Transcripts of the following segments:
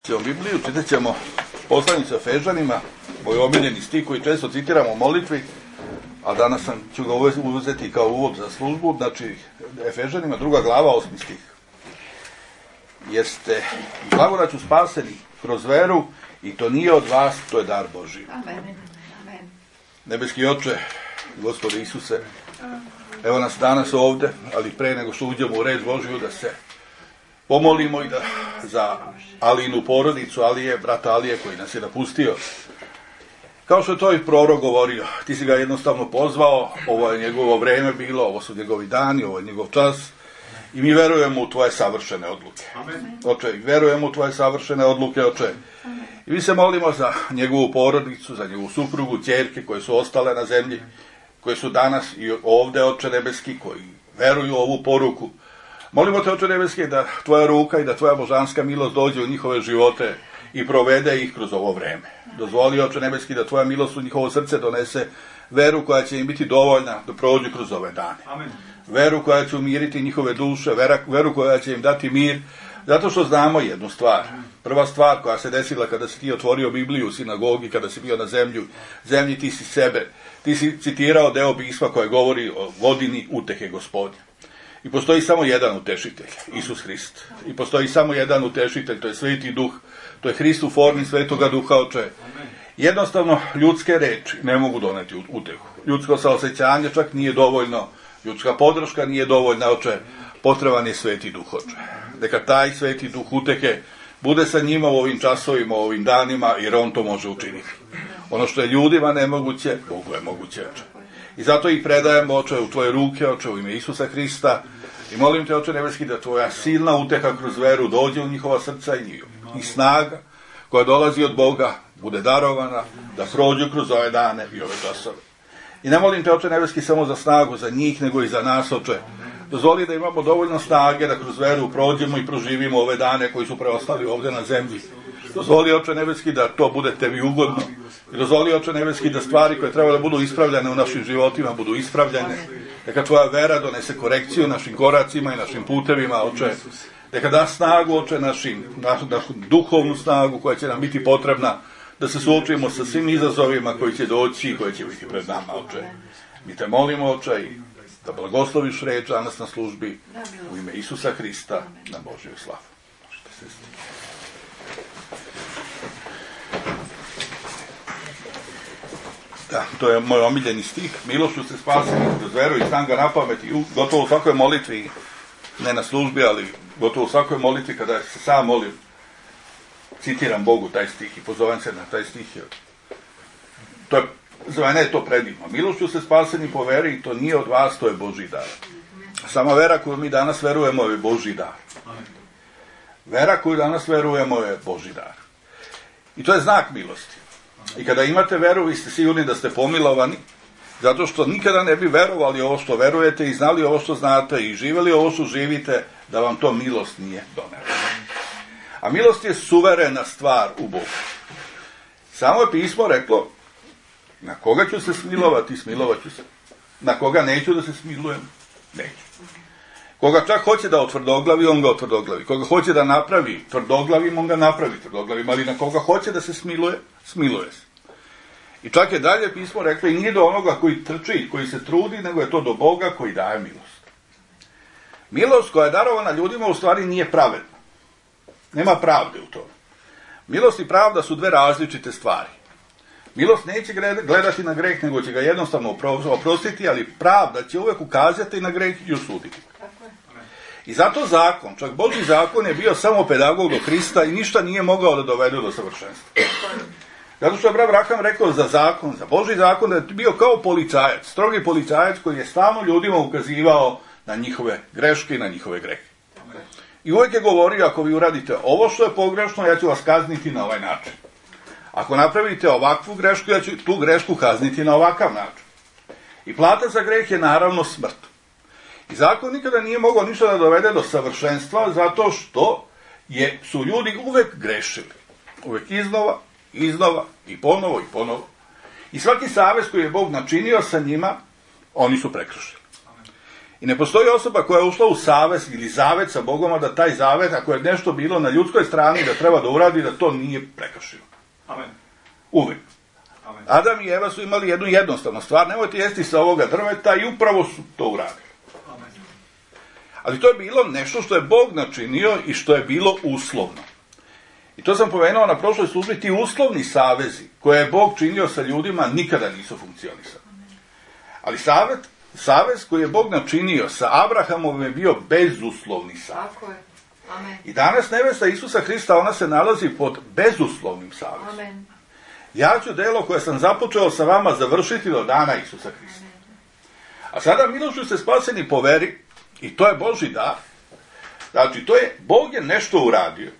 Bibliju, čitat ćemo poslanicu Efežanima, moj omiljeni stih koji često citiramo u molitvi, a danas ću ga uzeti kao uvod za službu. Znači, Efežanima 2. glava 8. stih. Jer ste blagodaću spaseni kroz veru i to nije od vas, to je dar Božji. Amen. Nebeski Oče, Gospode Isuse, evo nas danas ovde, ali pre nego što uđemo u reč Božju, da se pomolimo i da za Alinu porodicu, Alije, brata Alije koji nas je napustio. Kao što je to i prorok govorio, ti si ga jednostavno pozvao, ovo je njegovo vreme bilo, ovo su njegovi dani, ovo je njegov čas i mi verujemo u tvoje savršene odluke. Amen. Oče, verujemo u tvoje savršene odluke, Oče. I mi se molimo za njegovu porodicu, za njegovu suprugu, ćerke koje su ostale na zemlji, koje su danas i ovde, Oče nebeski, koji veruju u ovu poruku. Molimo te, Oče nebeski, da tvoja ruka i da tvoja božanska milost dođe u njihove živote i provede ih kroz ovo vreme. Dozvoli, Oče nebeski, da tvoja milost u njihovo srce donese veru koja će im biti dovoljna da prođu kroz ove dane. Amen. Veru koja će umiriti njihove duše, veru koja će im dati mir, zato što znamo jednu stvar. Prva stvar koja se desila kada si ti otvorio Bibliju u sinagogi, kada si bio na zemlji ti si sebe, ti si citirao deo pisma koje govori o godini utehe Gospodnje. I postoji samo jedan utešitelj, Isus Hrist. I postoji samo jedan utešitelj, to je Sveti Duh, to je Hrist u formi Svetoga Duha, Oče. Jednostavno, ljudske reči ne mogu doneti utehu. Ljudsko saosećanje čak nije dovoljno, ljudska podrška nije dovoljna, Oče. Potreban je Sveti Duh, Oče. Neka taj Sveti Duh utehe bude sa njima u ovim časovima, u ovim danima, jer on to može učiniti. Ono što je ljudima nemoguće, Bogu je moguće, Oče. I zato ih predajemo, Oče, u tvoje ruke, Oče, u ime Isusa Hrista. I molim te, Oče nebeski, da tvoja silna uteha kroz veru dođe u njihova srca i snaga koja dolazi od Boga bude darovana da prođu kroz ove dane i ove časove. I ne molim te, Oče nebeski, samo za snagu za njih, nego i za nas, Oče. Dozvoli da imamo dovoljno snage da kroz veru prođemo i proživimo ove dane koji su preostali ovde na zemlji. Dozvoli, Oče nebeski, da to bude tebi ugodno. I dozvoli, Oče nebeski, da stvari koje treba da budu ispravljane u našim životima budu ispravljane. Neka tvoja vera donese korekciju našim koracima i našim putevima, Oče. Neka da snagu, Oče, našu duhovnu snagu koja će nam biti potrebna da se suočimo sa svim izazovima koji će doći i koji će biti pred nama, Oče. Mi te molimo, Oče, i da blagosloviš reč danas na službi u ime Isusa Hrista na Božju slavu. Da, to je moj omiljeni stih. Milošću ste spaseni kroz veru i znam ga na pamet i gotovo u svakoj molitvi, ne na službi, ali gotovo u svakoj molitvi kada se sam molim, citiram Bogu taj stih i pozovem se na taj stih. Za mene je to predivno. Milošću ste spaseni po veri i to nije od vas, to je Božji dar. Sama vera koju mi danas verujemo je Božji dar. Vera koju danas verujemo je Božji dar. I to je znak milosti. I kada imate veru, vi ste sigurni da ste pomilovani, zato što nikada ne bi verovali ovo što verujete i znali ovo što znate i živjeli ovo što živite, da vam to milost nije donela. A milost je suverena stvar u Bogu. Samo je pismo reklo, na koga ću se smilovati, smilovat ću se. Na koga neću da se smilujem, neću. Koga čak hoće da otvrdoglavi, on ga otvrdoglavi. Koga hoće da napravi tvrdoglavim, on ga napravi tvrdoglavim. Ali na koga hoće da se smiluje, smiluje se. I čak je dalje pismo reklo i nije do onoga koji trči, koji se trudi, nego je to do Boga koji daje milost. Milost koja je darovana ljudima u stvari nije pravedna. Nema pravde u tome. Milost i pravda su dve različite stvari. Milost neće gledati na greh, nego će ga jednostavno oprostiti, ali pravda će uvek ukazati na greh i osuditi. I zato zakon, čak Božji zakon je bio samo pedagog do Hrista i ništa nije mogao da dovede do savršenstva. Zato što je Abraham rekao za zakon, za Božji zakon, da je bio kao policajac, strogi policajac koji je stalno ljudima ukazivao na njihove greške i na njihove grehe. I uvijek je govorio, ako vi uradite ovo što je pogrešno, ja ću vas kazniti na ovaj način. Ako napravite ovakvu grešku, ja ću tu grešku kazniti na ovakav način. I plata za greh je naravno smrt. I zakon nikada nije mogao ništa da dovede do savršenstva, zato što su ljudi uvek grešili. Uvek iznova i ponovo. I svaki savez koji je Bog načinio sa njima, oni su prekršili. I ne postoji osoba koja je ušla u savez ili zavet sa Bogom, a da taj zavet, ako je nešto bilo na ljudskoj strani da treba da uradi, da to nije prekršilo. Amen. Uvijek. Amen. Adam i Eva su imali jednu jednostavnu stvar, nemojte jesti sa ovoga drveta, i upravo su to uradili. Amen. Ali to je bilo nešto što je Bog načinio i što je bilo uslovno. I to sam pomenuo na prošloj službi, ti uslovni savezi koje je Bog činio sa ljudima nikada nisu funkcionisali. Ali savez koji je Bog načinio sa Abrahamom je bio bezuslovni savez. Tako je. Amen. I danas nevesta Isusa Hrista, ona se nalazi pod bezuslovnim savezom. Amen. Ja ću delo koje sam započeo sa vama završiti do dana Isusa Hrista. A sada milošću ste spaseni po veri, i to je Božji dar. Znači, Bog je nešto uradio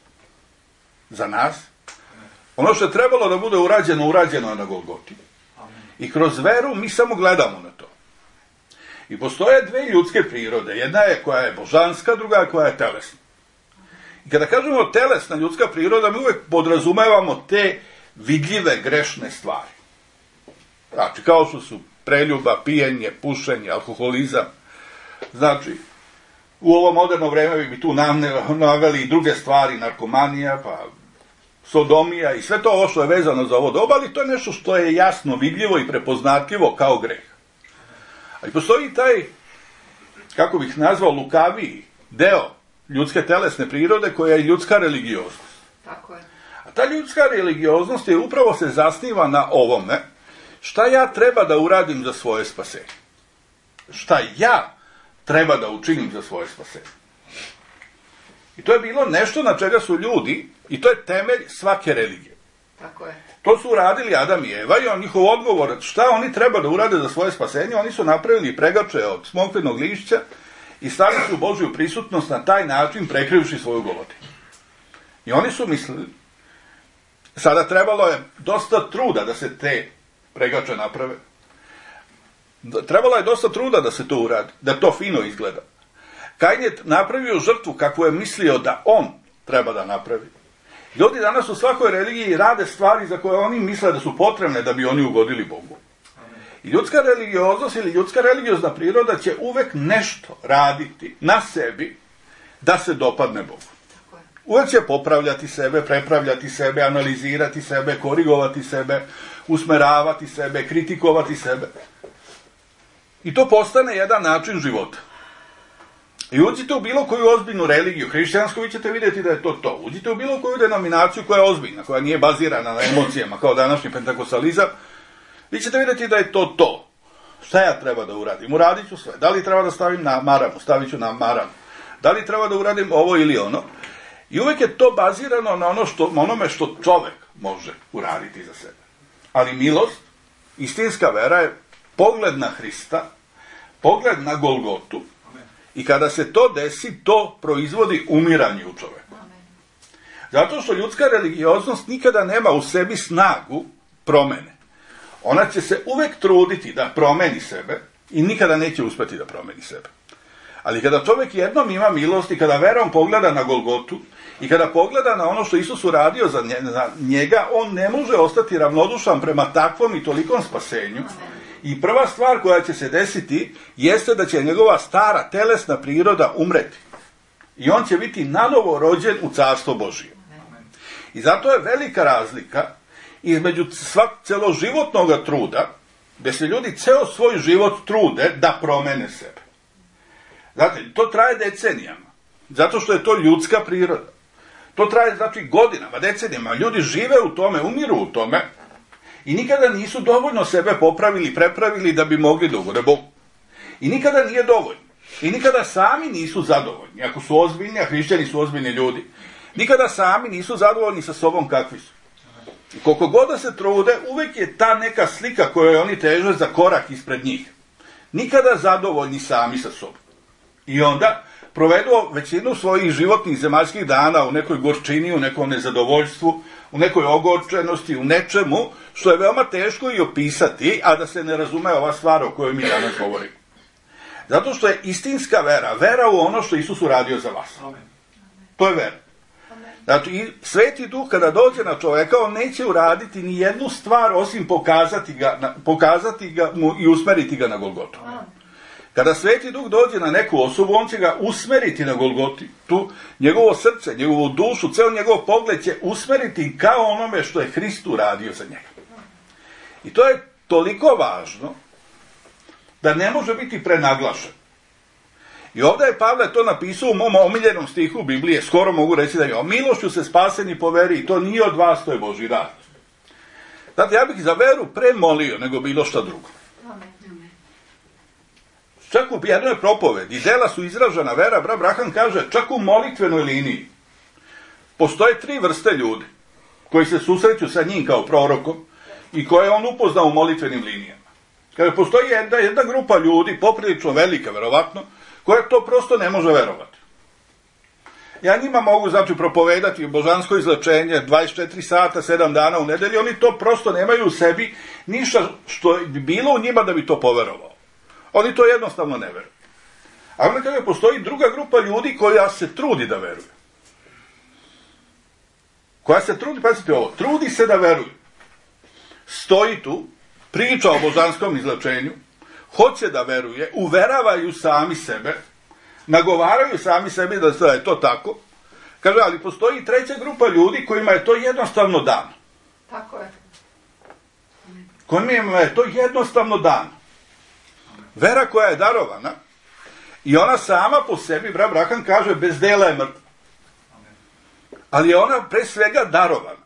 za nas. Ono što je trebalo da bude urađeno je na Golgoti. I kroz veru mi samo gledamo na to. I postoje dve ljudske prirode. Jedna je koja je božanska, druga je koja je telesna. I kada kažemo telesna ljudska priroda, mi uvek podrazumevamo te vidljive grešne stvari. Znači, kao što su preljuba, pijenje, pušenje, alkoholizam. Znači, u ovo moderno vreme bi tu naveli i druge stvari, narkomanija, pa sodomija i sve to ovo što je vezano za ovo doba, ali to je nešto što je jasno vidljivo i prepoznatljivo kao greh. Ali postoji taj, kako bih nazvao, lukaviji deo ljudske telesne prirode koja je ljudska religioznost. Tako je. A ta ljudska religioznost je upravo se zasniva na ovome šta ja treba da uradim za svoje spasenje. Šta ja treba da učinim za svoje spasenje. I to je bilo nešto na čega su ljudi, i to je temelj svake religije. Tako je. To su uradili Adam i Eva i njihov odgovor šta oni treba da urade za svoje spasenje, oni su napravili pregače od smokvinog lišća i stavili su Božju prisutnost na taj način prekrivši svoju golotinu. I oni su mislili, sada trebalo je dosta truda da se te pregače naprave. Trebalo je dosta truda da se to uradi, da to fino izgleda. Kain je napravio žrtvu kako je mislio da on treba da napravi. Ljudi danas u svakoj religiji rade stvari za koje oni misle da su potrebne da bi oni ugodili Bogu. I ljudska religioznost ili ljudska religiozna priroda će uvek nešto raditi na sebi da se dopadne Bogu. Uvek će popravljati sebe, prepravljati sebe, analizirati sebe, korigovati sebe, usmeravati sebe, kritikovati sebe. I to postane jedan način života. I uđite u bilo koju ozbiljnu religiju, hrišćansku, vi ćete vidjeti da je to to. Uđite u bilo koju denominaciju koja je ozbiljna, koja nije bazirana na emocijama, kao današnji pentakostalizam, vi ćete vidjeti da je to to. Šta ja treba da uradim? Uradit ću sve. Da li treba da stavim na maramu? Stavit ću na maramu. Da li treba da uradim ovo ili ono? I uvek je to bazirano na onome što čovek može uraditi za sebe. Ali milost, istinska vera je pogled na Hrista, pogled na Golgotu, i kada se to desi, to proizvodi umiranje u čoveku. Zato što ljudska religioznost nikada nema u sebi snagu promene. Ona će se uvek truditi da promeni sebe i nikada neće uspeti da promeni sebe. Ali kada čovjek jednom ima milost i kada verom pogleda na Golgotu i kada pogleda na ono što Isus uradio za njega, on ne može ostati ravnodušan prema takvom i tolikom spasenju. I prva stvar koja će se desiti jeste da će njegova stara telesna priroda umreti. I on će biti nanovo rođen u carstvo Božije. I zato je velika razlika između celoživotnog truda, gde se ljudi ceo svoj život trude da promene sebe. Znate, to traje decenijama, zato što je to ljudska priroda. To traje, znači, godinama, decenijama. Ljudi žive u tome, umiru u tome, i nikada nisu dovoljno sebe popravili, prepravili da bi mogli da ugode Bogu. I nikada nije dovoljno. I nikada sami nisu zadovoljni. Ako su ozbiljni, a hrišćani su ozbiljni ljudi, nikada sami nisu zadovoljni sa sobom kakvi su. I koliko god da se trude, uvek je ta neka slika kojoj oni teže za korak ispred njih. Nikada zadovoljni sami sa sobom. I onda provedu većinu svojih životnih zemaljskih dana u nekoj gorčini, u nekom nezadovoljstvu, u nekoj ogorčenosti, u nečemu što je veoma teško i opisati, a da se ne razume ova stvar o kojoj mi danas govorimo. Zato što je istinska vera, vera u ono što Isus uradio za vas. To je vera. Znači, i Sveti Duh kada dođe na čoveka, on neće uraditi ni jednu stvar osim pokazati ga mu i usmeriti ga na Golgotu. Kada Sveti Duh dođe na neku osobu, on će ga usmeriti na Golgoti. Tu njegovo srce, njegovu dušu, ceo njegov pogled će usmeriti kao onome što je Hrist uradio za njega. I to je toliko važno da ne može biti prenaglašen. I ovdje je Pavle to napisao u mom omiljenom stihu Biblije, skoro mogu reći da je: milošću se spaseni po veri, i to nije od vas, to je Božji dar. Znate, ja bih za veru premolio nego bilo šta drugo. Čak u jednoj propovedi, dela su izražena vera, brat Branham kaže, čak u molitvenoj liniji postoje 3 vrste ljudi koji se susreću sa njim kao prorokom i koje on upoznao u molitvenim linijama. Kaže, postoji jedna grupa ljudi, poprilično velika, verovatno, koja to prosto ne može verovati. Ja njima mogu, znači, propovedati božansko izlečenje 24 sata, 7 dana u nedelji, oni to prosto nemaju u sebi ništa što bi bilo u njima da bi to poverovao. Oni to jednostavno ne veruju. A onda kaže, postoji druga grupa ljudi koja se trudi da veruje. Koja se trudi, pazite ovo, trudi se da veruje. Stoji tu, priča o božanskom izlečenju, hoće da veruje, uveravaju sami sebe, nagovaraju sami sebi da je to tako. Kaže, ali postoji 3. grupa ljudi kojima je to jednostavno dano. Tako je. Kojima je to jednostavno dano. Vera koja je darovana, i ona sama po sebi, brat Branham kaže, bez dela je mrtva. Ali je ona pre svega darovana.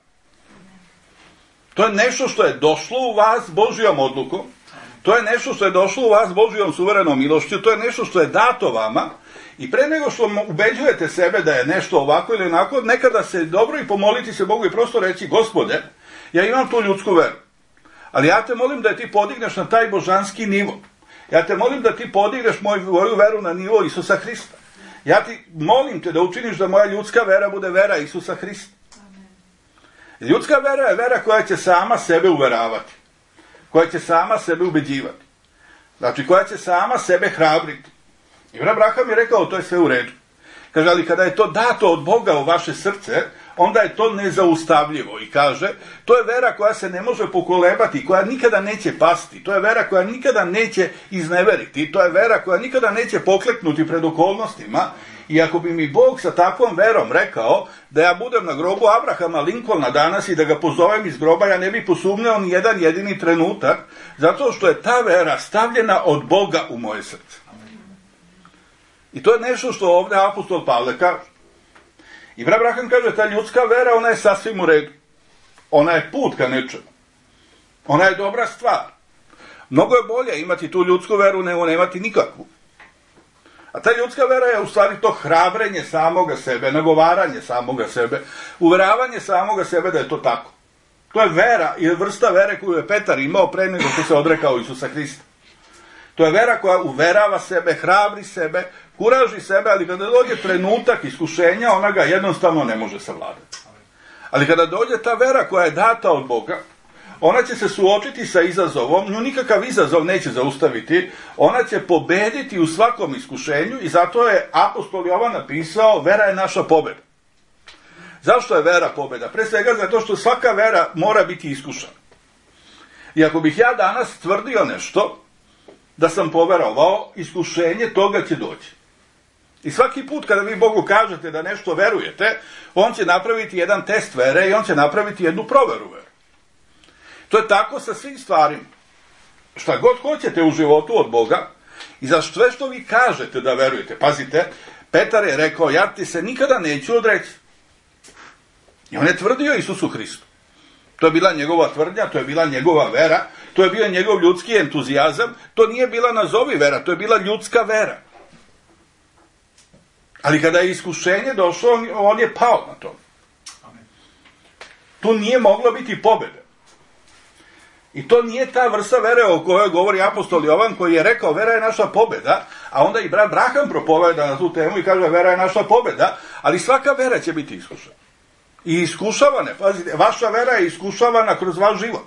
To je nešto što je došlo u vas Božjom odlukom, to je nešto što je došlo u vas Božjom suverenom milošću, to je nešto što je dato vama, i pre nego što ubeđujete sebe da je nešto ovako ili onako, nekada se dobro i pomoliti se Bogu i prosto reći: Gospode, ja imam tu ljudsku veru, ali ja te molim da ti podigneš na taj božanski nivo. Ja te molim da ti podigneš moju veru na nivo Isusa Hrista. Ja ti molim te da učiniš da moja ljudska vera bude vera Isusa Hrista. Ljudska vera je vera koja će sama sebe uveravati, koja će sama sebe ubeđivati, znači koja će sama sebe hrabriti. I brat Branham je rekao, to je sve u redu. Kaže, ali kada je to dato od Boga u vaše srce, onda je to nezaustavljivo. I kaže, to je vera koja se ne može pokolebati, koja nikada neće pasti. To je vera koja nikada neće izneveriti. To je vera koja nikada neće pokleknuti pred okolnostima. I ako bi mi Bog sa takvom verom rekao da ja budem na grobu Abrahama Lincolna danas i da ga pozovem iz groba, ja ne bi posumnjao ni jedan jedini trenutak, zato što je ta vera stavljena od Boga u moje srce. I to je nešto što ovdje apostol Pavle kaže. I brat Branham kaže, ta ljudska vera, ona je sasvim u redu. Ona je put ka nečemu. Ona je dobra stvar. Mnogo je bolje imati tu ljudsku veru nego nemati nikakvu. A ta ljudska vera je u stvari to hrabrenje samoga sebe, nagovaranje samoga sebe, uveravanje samoga sebe da je to tako. To je vera i vrsta vere koju je Petar imao pre nego što se odrekao Isusa Hrista. To je vera koja uverava sebe, hrabri sebe, kuraži sebe, ali kada dođe trenutak iskušenja, ona ga jednostavno ne može savladati. Ali kada dođe ta vera koja je data od Boga, ona će se suočiti sa izazovom, nju nikakav izazov neće zaustaviti, ona će pobediti u svakom iskušenju i zato je apostol Jovan napisao, vera je naša pobeda. Zašto je vera pobeda? Pre svega zato što svaka vera mora biti iskušana. I ako bih ja danas tvrdio nešto, da sam poverovao, iskušenje toga će doći. I svaki put kada vi Bogu kažete da nešto verujete, on će napraviti jedan test vere i on će napraviti jednu proveru vere. To je tako sa svim stvarima. Šta god hoćete u životu od Boga i za sve što vi kažete da verujete. Pazite, Petar je rekao, ja ti se nikada neću odreći. I on je tvrdio Isusu Hristu. To je bila njegova tvrdnja, to je bila njegova vera, to je bio njegov ljudski entuzijazam, to nije bila nazovi vera, to je bila ljudska vera. Ali kada je iskušenje došlo, on je pao na to. Tu nije moglo biti pobjede. I to nije ta vrsta vere o kojoj govori apostol Jovan, koji je rekao, vera je naša pobjeda, a onda i brat Branham propoveda na tu temu i kaže, vera je naša pobjeda, ali svaka vera će biti iskušana. I iskušavane, pazite, vaša vera je iskušavana kroz vaš život.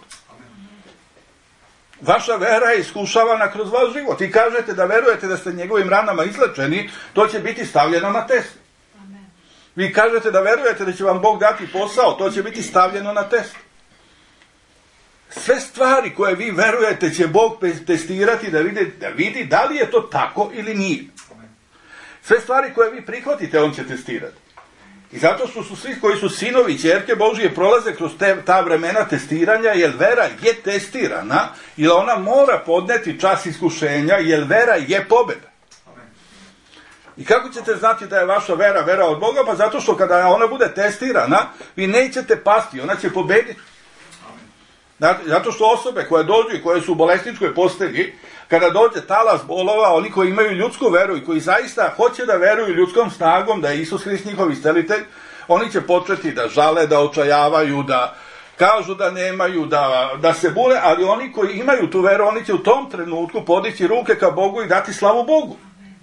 Vaša vera je iskušavana kroz vaš život. I kažete da verujete da ste njegovim ranama izlečeni, to će biti stavljeno na test. Vi kažete da verujete da će vam Bog dati posao, to će biti stavljeno na test. Sve stvari koje vi verujete će Bog testirati da vidi da li je to tako ili nije. Sve stvari koje vi prihvatite, on će testirati. I zato su svi koji su sinovi i ćerke Božije prolaze kroz ta vremena testiranja, jer vera je testirana, jer ona mora podneti čas iskušenja, jer vera je pobjeda. I kako ćete znati da je vaša vera od Boga? Pa zato što kada ona bude testirana, vi nećete pasti, ona će pobediti. Zato što osobe koje dođu i koje su u bolesničkoj postelji, kada dođe talas bolova, oni koji imaju ljudsku veru i koji zaista hoće da veruju ljudskom snagom da je Isus Hrist njihov iscelitelj, oni će početi da žale, da očajavaju, da kažu da nemaju, da se bune, ali oni koji imaju tu veru, oni će u tom trenutku podići ruke ka Bogu i dati slavu Bogu.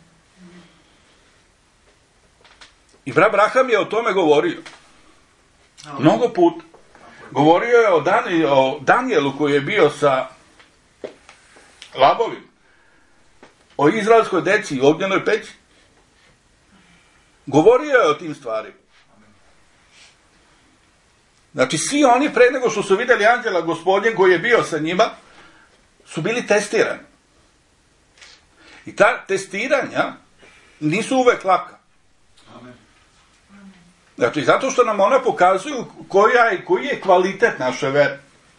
I brat Abraham je o tome govorio. Mnogo puta. Govorio je o Danijelu koji je bio sa Labovim, o izraelskoj deci i ognjenoj peći. Govorio je o tim stvarima. Znači, svi oni pre nego što su vidjeli anđela Gospodnjeg koji je bio sa njima, su bili testirani. I ta testiranja nisu uvek laka. Znači, zato što nam ona pokazuju koji je kvalitet naše vere.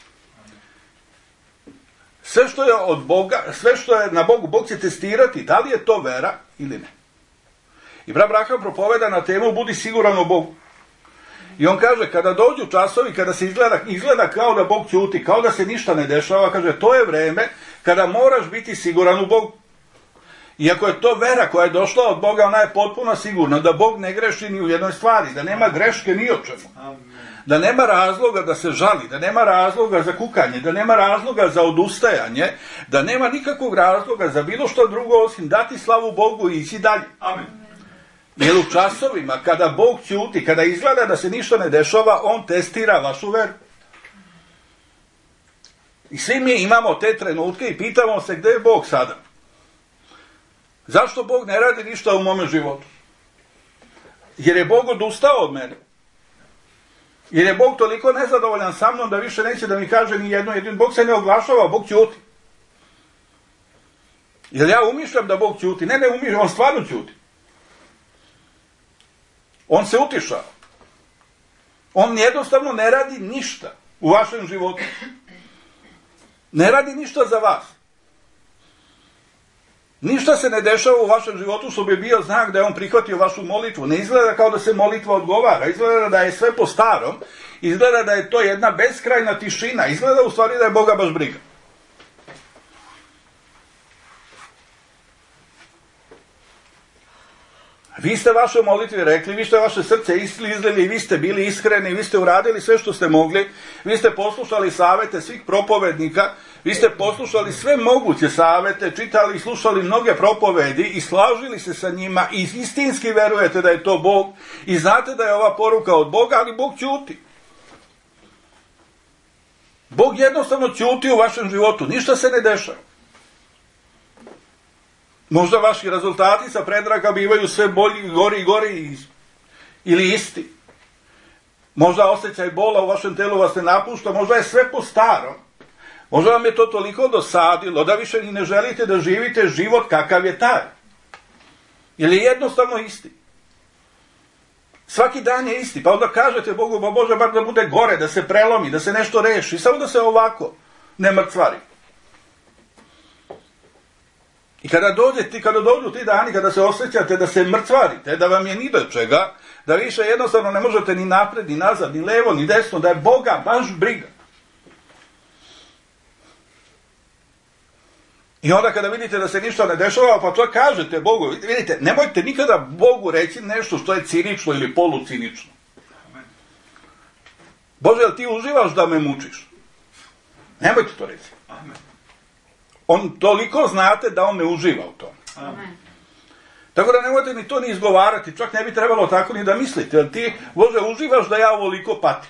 Sve što je od Boga, sve što je na Bogu, Bog će testirati da li je to vera ili ne. I brat Abraham propoveda na temu budi siguran o Bogu. I on kaže, kada dođu časovi, kada se izgleda kao da Bog ćuti, kao da se ništa ne dešava, kaže, to je vreme kada moraš biti siguran u Bogu. Iako je to vera koja je došla od Boga, ona je potpuno sigurna da Bog ne greši ni u jednoj stvari, da nema greške ni o čemu. Da nema razloga da se žali, da nema razloga za kukanje, da nema razloga za odustajanje, da nema nikakvog razloga za bilo što drugo osim dati slavu Bogu i ići dalje. Amen. Jer u časovima kada Bog ćuti, kada izgleda da se ništa ne dešava, on testira vašu veru. I svi mi imamo te trenutke i pitamo se gdje je Bog sada. Zašto Bog ne radi ništa u mome životu? Jer je Bog odustao od mene. Jer je Bog toliko nezadovoljan sa mnom da više neće da mi kaže ni jedno. Bog se ne oglašava, Bog ćuti. Jer ja umišljam da Bog ćuti. Ne umišljam, on stvarno ćuti. On se utišao. On jednostavno ne radi ništa u vašem životu. Ne radi ništa za vas. Ništa se ne dešava u vašem životu što bi bio znak da je on prihvatio vašu molitvu. Ne izgleda kao da se molitva odgovara. Izgleda da je sve po starom. Izgleda da je to jedna beskrajna tišina. Izgleda u stvari da je Boga baš briga. Vi ste vaše molitve rekli, vi ste vaše srce izlili, vi ste bili iskreni, vi ste uradili sve što ste mogli, vi ste poslušali savete svih propovednika, vi ste poslušali sve moguće savete, čitali i slušali mnoge propovedi i slažili se sa njima i istinski verujete da je to Bog i znate da je ova poruka od Boga, ali Bog ćuti. Bog jednostavno ćuti u vašem životu, ništa se ne dešava. Možda vaši rezultati sa predraga bivaju sve bolji, gori ili isti. Možda osjećaj bola u vašem telu vas ne napušta, možda je sve po starom. Možda vam je to toliko dosadilo da više ni ne želite da živite život kakav je taj. Ili je jednostavno isti. Svaki dan je isti, pa onda kažete Bogu, pa Bože, bar da bude gore, da se prelomi, da se nešto reši, samo da se ovako ne mrcvari. I kada dođu ti dani, kada se osjećate da se mrcvarite, da vam je ni do čega, da više jednostavno ne možete ni napred, ni nazad, ni levo, ni desno, da je Boga baš briga. I onda kada vidite da se ništa ne dešava, pa to kažete Bogu, vidite, nemojte nikada Bogu reći nešto što je cinično ili polucinično. Bože, jel ti uživaš da me mučiš? Nemojte to reći. Amen. On toliko znate da on ne uživa u tome. Amen. Tako da nemojte ni to ni izgovarati, čak ne bi trebalo tako ni da mislite, jer ti, Bože, uživaš da ja ovoliko patim.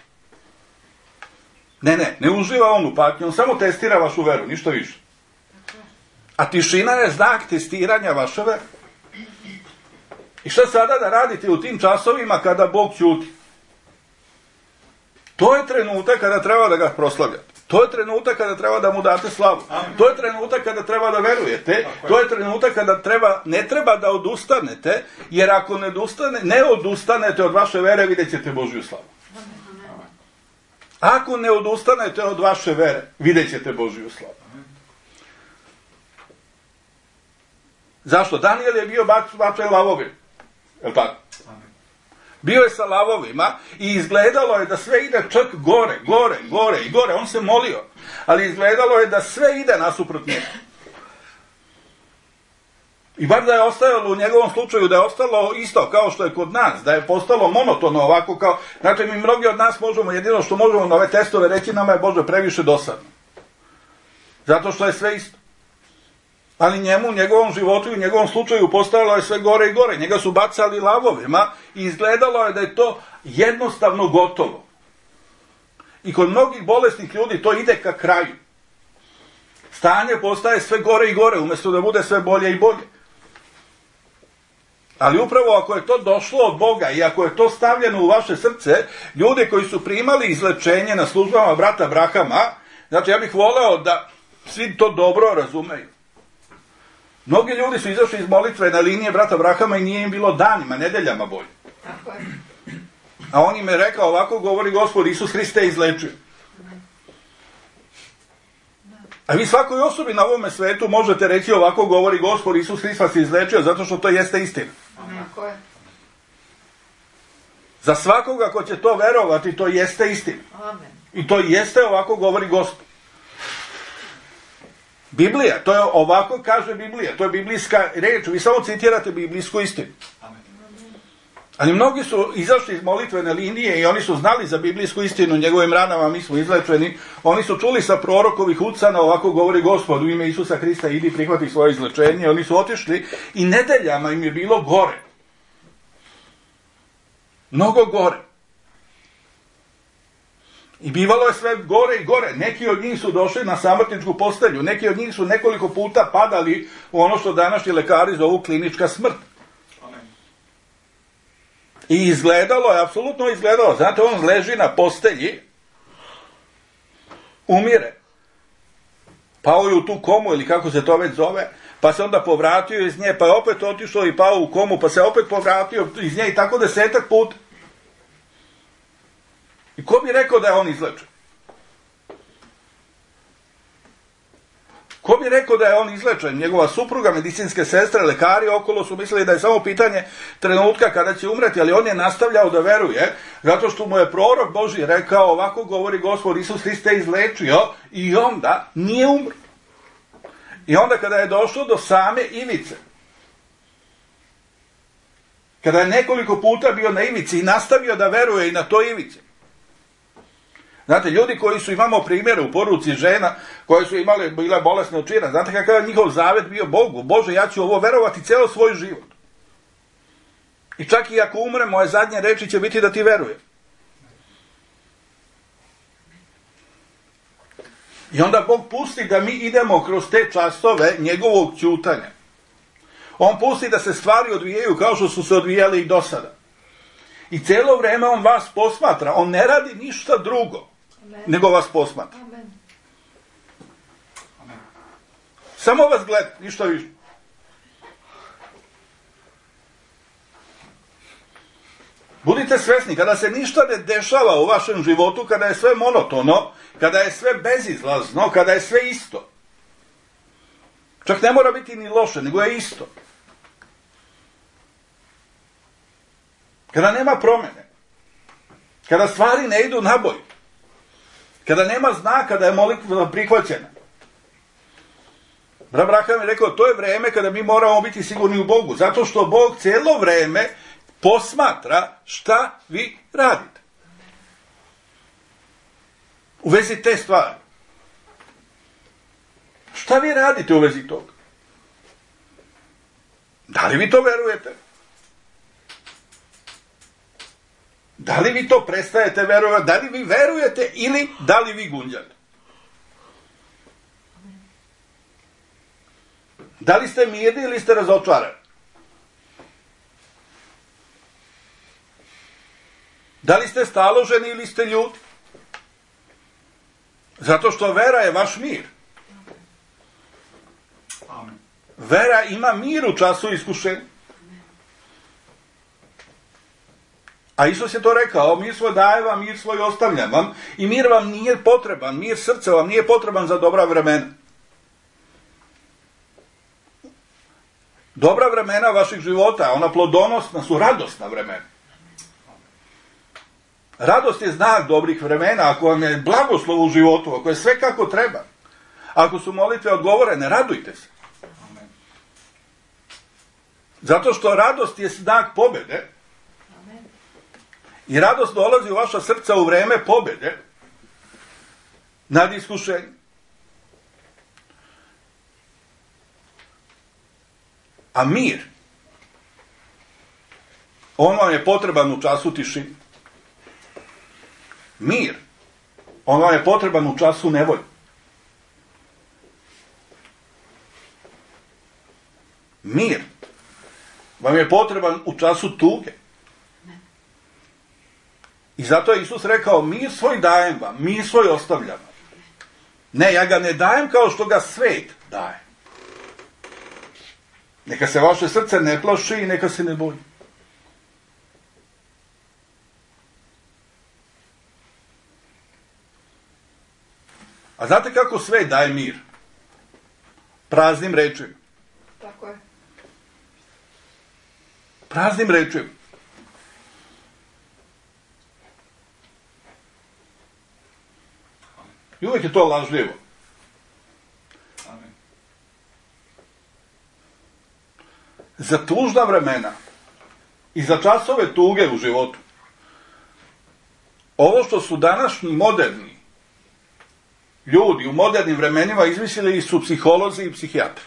Ne uživa on u patnji, on samo testira vašu veru, ništa više. A tišina je znak testiranja vaše vere. I šta sada da radite u tim časovima kada Bog ćuti? To je trenutak kada treba da ga proslavljate. To je trenutak kada treba da mu date slavu. To je trenutak kada treba da verujete. To je trenutak kada ne treba da odustanete, jer ako ne odustanete od vaše vere, vidjet ćete Božju slavu. Ako ne odustanete od vaše vere, vidjet ćete Božju slavu. Zašto? Danijel je bio bačen lavovima. Je li tako? Bio je sa lavovima i izgledalo je da sve ide čak gore. On se molio. Ali izgledalo je da sve ide nasuprot njega. I bar da je ostajalo u njegovom slučaju, da je ostalo isto kao što je kod nas, da je postalo monotono ovako kao... Znači, mi mnogi od nas jedino što možemo na ove testove reći, nama je Bože previše dosadno. Zato što je sve isto. Ali njemu, u njegovom životu i u njegovom slučaju postajalo je sve gore i gore. Njega su bacali lavovima i izgledalo je da je to jednostavno gotovo. I kod mnogih bolesnih ljudi to ide ka kraju. Stanje postaje sve gore i gore, umjesto da bude sve bolje i bolje. Ali upravo ako je to došlo od Boga i ako je to stavljeno u vaše srce, ljudi koji su primali izlečenje na službama brata Brahama, znači ja bih voleo da svi to dobro razumeju. Mnogi ljudi su izašli iz molitvene linije brata Brahama i nije im bilo danima, nedeljama bolje. Tako je. A on im je rekao, ovako govori Gospod, Isus Hrist te izlečio. A vi svakoj osobi na ovome svetu možete reći, ovako govori Gospod, Isus Hrist vas je izlečio, zato što to jeste istina. Tako je. Za svakoga ko će to verovati, to jeste istina. Amen. I to jeste ovako govori Gospod. Biblija, to je ovako kaže Biblija, to je biblijska reč, vi samo citirate biblijsku istinu. Ali mnogi su izašli iz molitvene linije i oni su znali za biblijsku istinu, njegovim ranama mi smo izlečeni, oni su čuli sa prorokovih ucana, ovako govori Gospod, u ime Isusa Hrista idi prihvati svoje izlečenje, oni su otišli i nedeljama im je bilo gore. Mnogo gore. I bivalo je sve gore i gore. Neki od njih su došli na samrtničku postelju. Neki od njih su nekoliko puta padali u ono što današnji lekari zovu klinička smrt. Amen. I izgledalo je, apsolutno izgledalo. Znate, on leži na postelji, umire. Pao je u tu komu, ili kako se to već zove, pa se onda povratio iz nje, pa je opet otišao i pao u komu, pa se opet povratio iz nje i tako 10 puta. I ko bi rekao da je on izlečen? Ko bi rekao da je on izlečen? Njegova supruga, medicinske sestre, lekari okolo su mislili da je samo pitanje trenutka kada će umreti, ali on je nastavljao da veruje, zato što mu je prorok Božji rekao, ovako govori Gospod, Isus Hrist te izlečio, i onda nije umro. I onda kada je došlo do same ivice, kada je nekoliko puta bio na ivici i nastavio da veruje i na toj ivici. Znate, ljudi koji su, imamo primjere u poruci žena koje su bile bolesne od čira, znate kakav je njihov zavet bio Bogu? Bože, ja ću ovo verovati ceo svoj život. I čak i ako umrem, moje zadnje reči će biti da ti verujem. I onda Bog pusti da mi idemo kroz te časove njegovog ćutanja. On pusti da se stvari odvijaju kao što su se odvijali i do sada. I cijelo vrijeme on vas posmatra. On ne radi ništa drugo, nego vas posmatra. Samo vas gleda, ništa više. Budite svjesni, kada se ništa ne dešava u vašem životu, kada je sve monotono, kada je sve bezizlazno, kada je sve isto. Čak ne mora biti ni loše, nego je isto. Kada nema promjene, kada stvari ne idu naboj, kada nema znaka da je molitva prihvaćena. Brat Braham je rekao, to je vrijeme kada mi moramo biti sigurni u Bogu, zato što Bog cijelo vrijeme posmatra šta vi radite. U vezi te stvari. Šta vi radite u vezi toga? Da li vi to verujete? Da li vi to prestajete verovati? Da li vi verujete ili da li vi gunđate? Da li ste mirni ili ste razočarani? Da li ste staloženi ili ste ljuti? Zato što vera je vaš mir. Amen. Vera ima mir u času iskušenja. A Isus je to rekao, mir svoj daje vam, mir svoj ostavljam vam i mir vam nije potreban, mir srca vam nije potreban za dobra vremena. Dobra vremena vaših života, ona plodonosna su radosna vremena. Radost je znak dobrih vremena, ako vam je blagoslov u životu, ako je sve kako treba. Ako su molitve odgovorene, radujte se. Zato što radost je znak pobjede. I radost dolazi u vaša srca u vreme pobjede nad iskušenjem. A mir, on vam je potreban u času tišine. Mir, on vam je potreban u času nevolje. Mir vam je potreban u času tuge. I zato je Isus rekao, mir svoj dajem vam, mir svoj ostavljam. Ne, ja ga ne dajem kao što ga svet daje. Neka se vaše srce ne plaši i neka se ne boji. A znate kako svet daje mir? Praznim rečima. Tako je. Praznim rečima. I uvijek je to lažljivo. Amen. Za tužna vremena i za časove tuge u životu, ovo što su današnji moderni ljudi u modernim vremenima izmislili su psiholozi i psihijatri.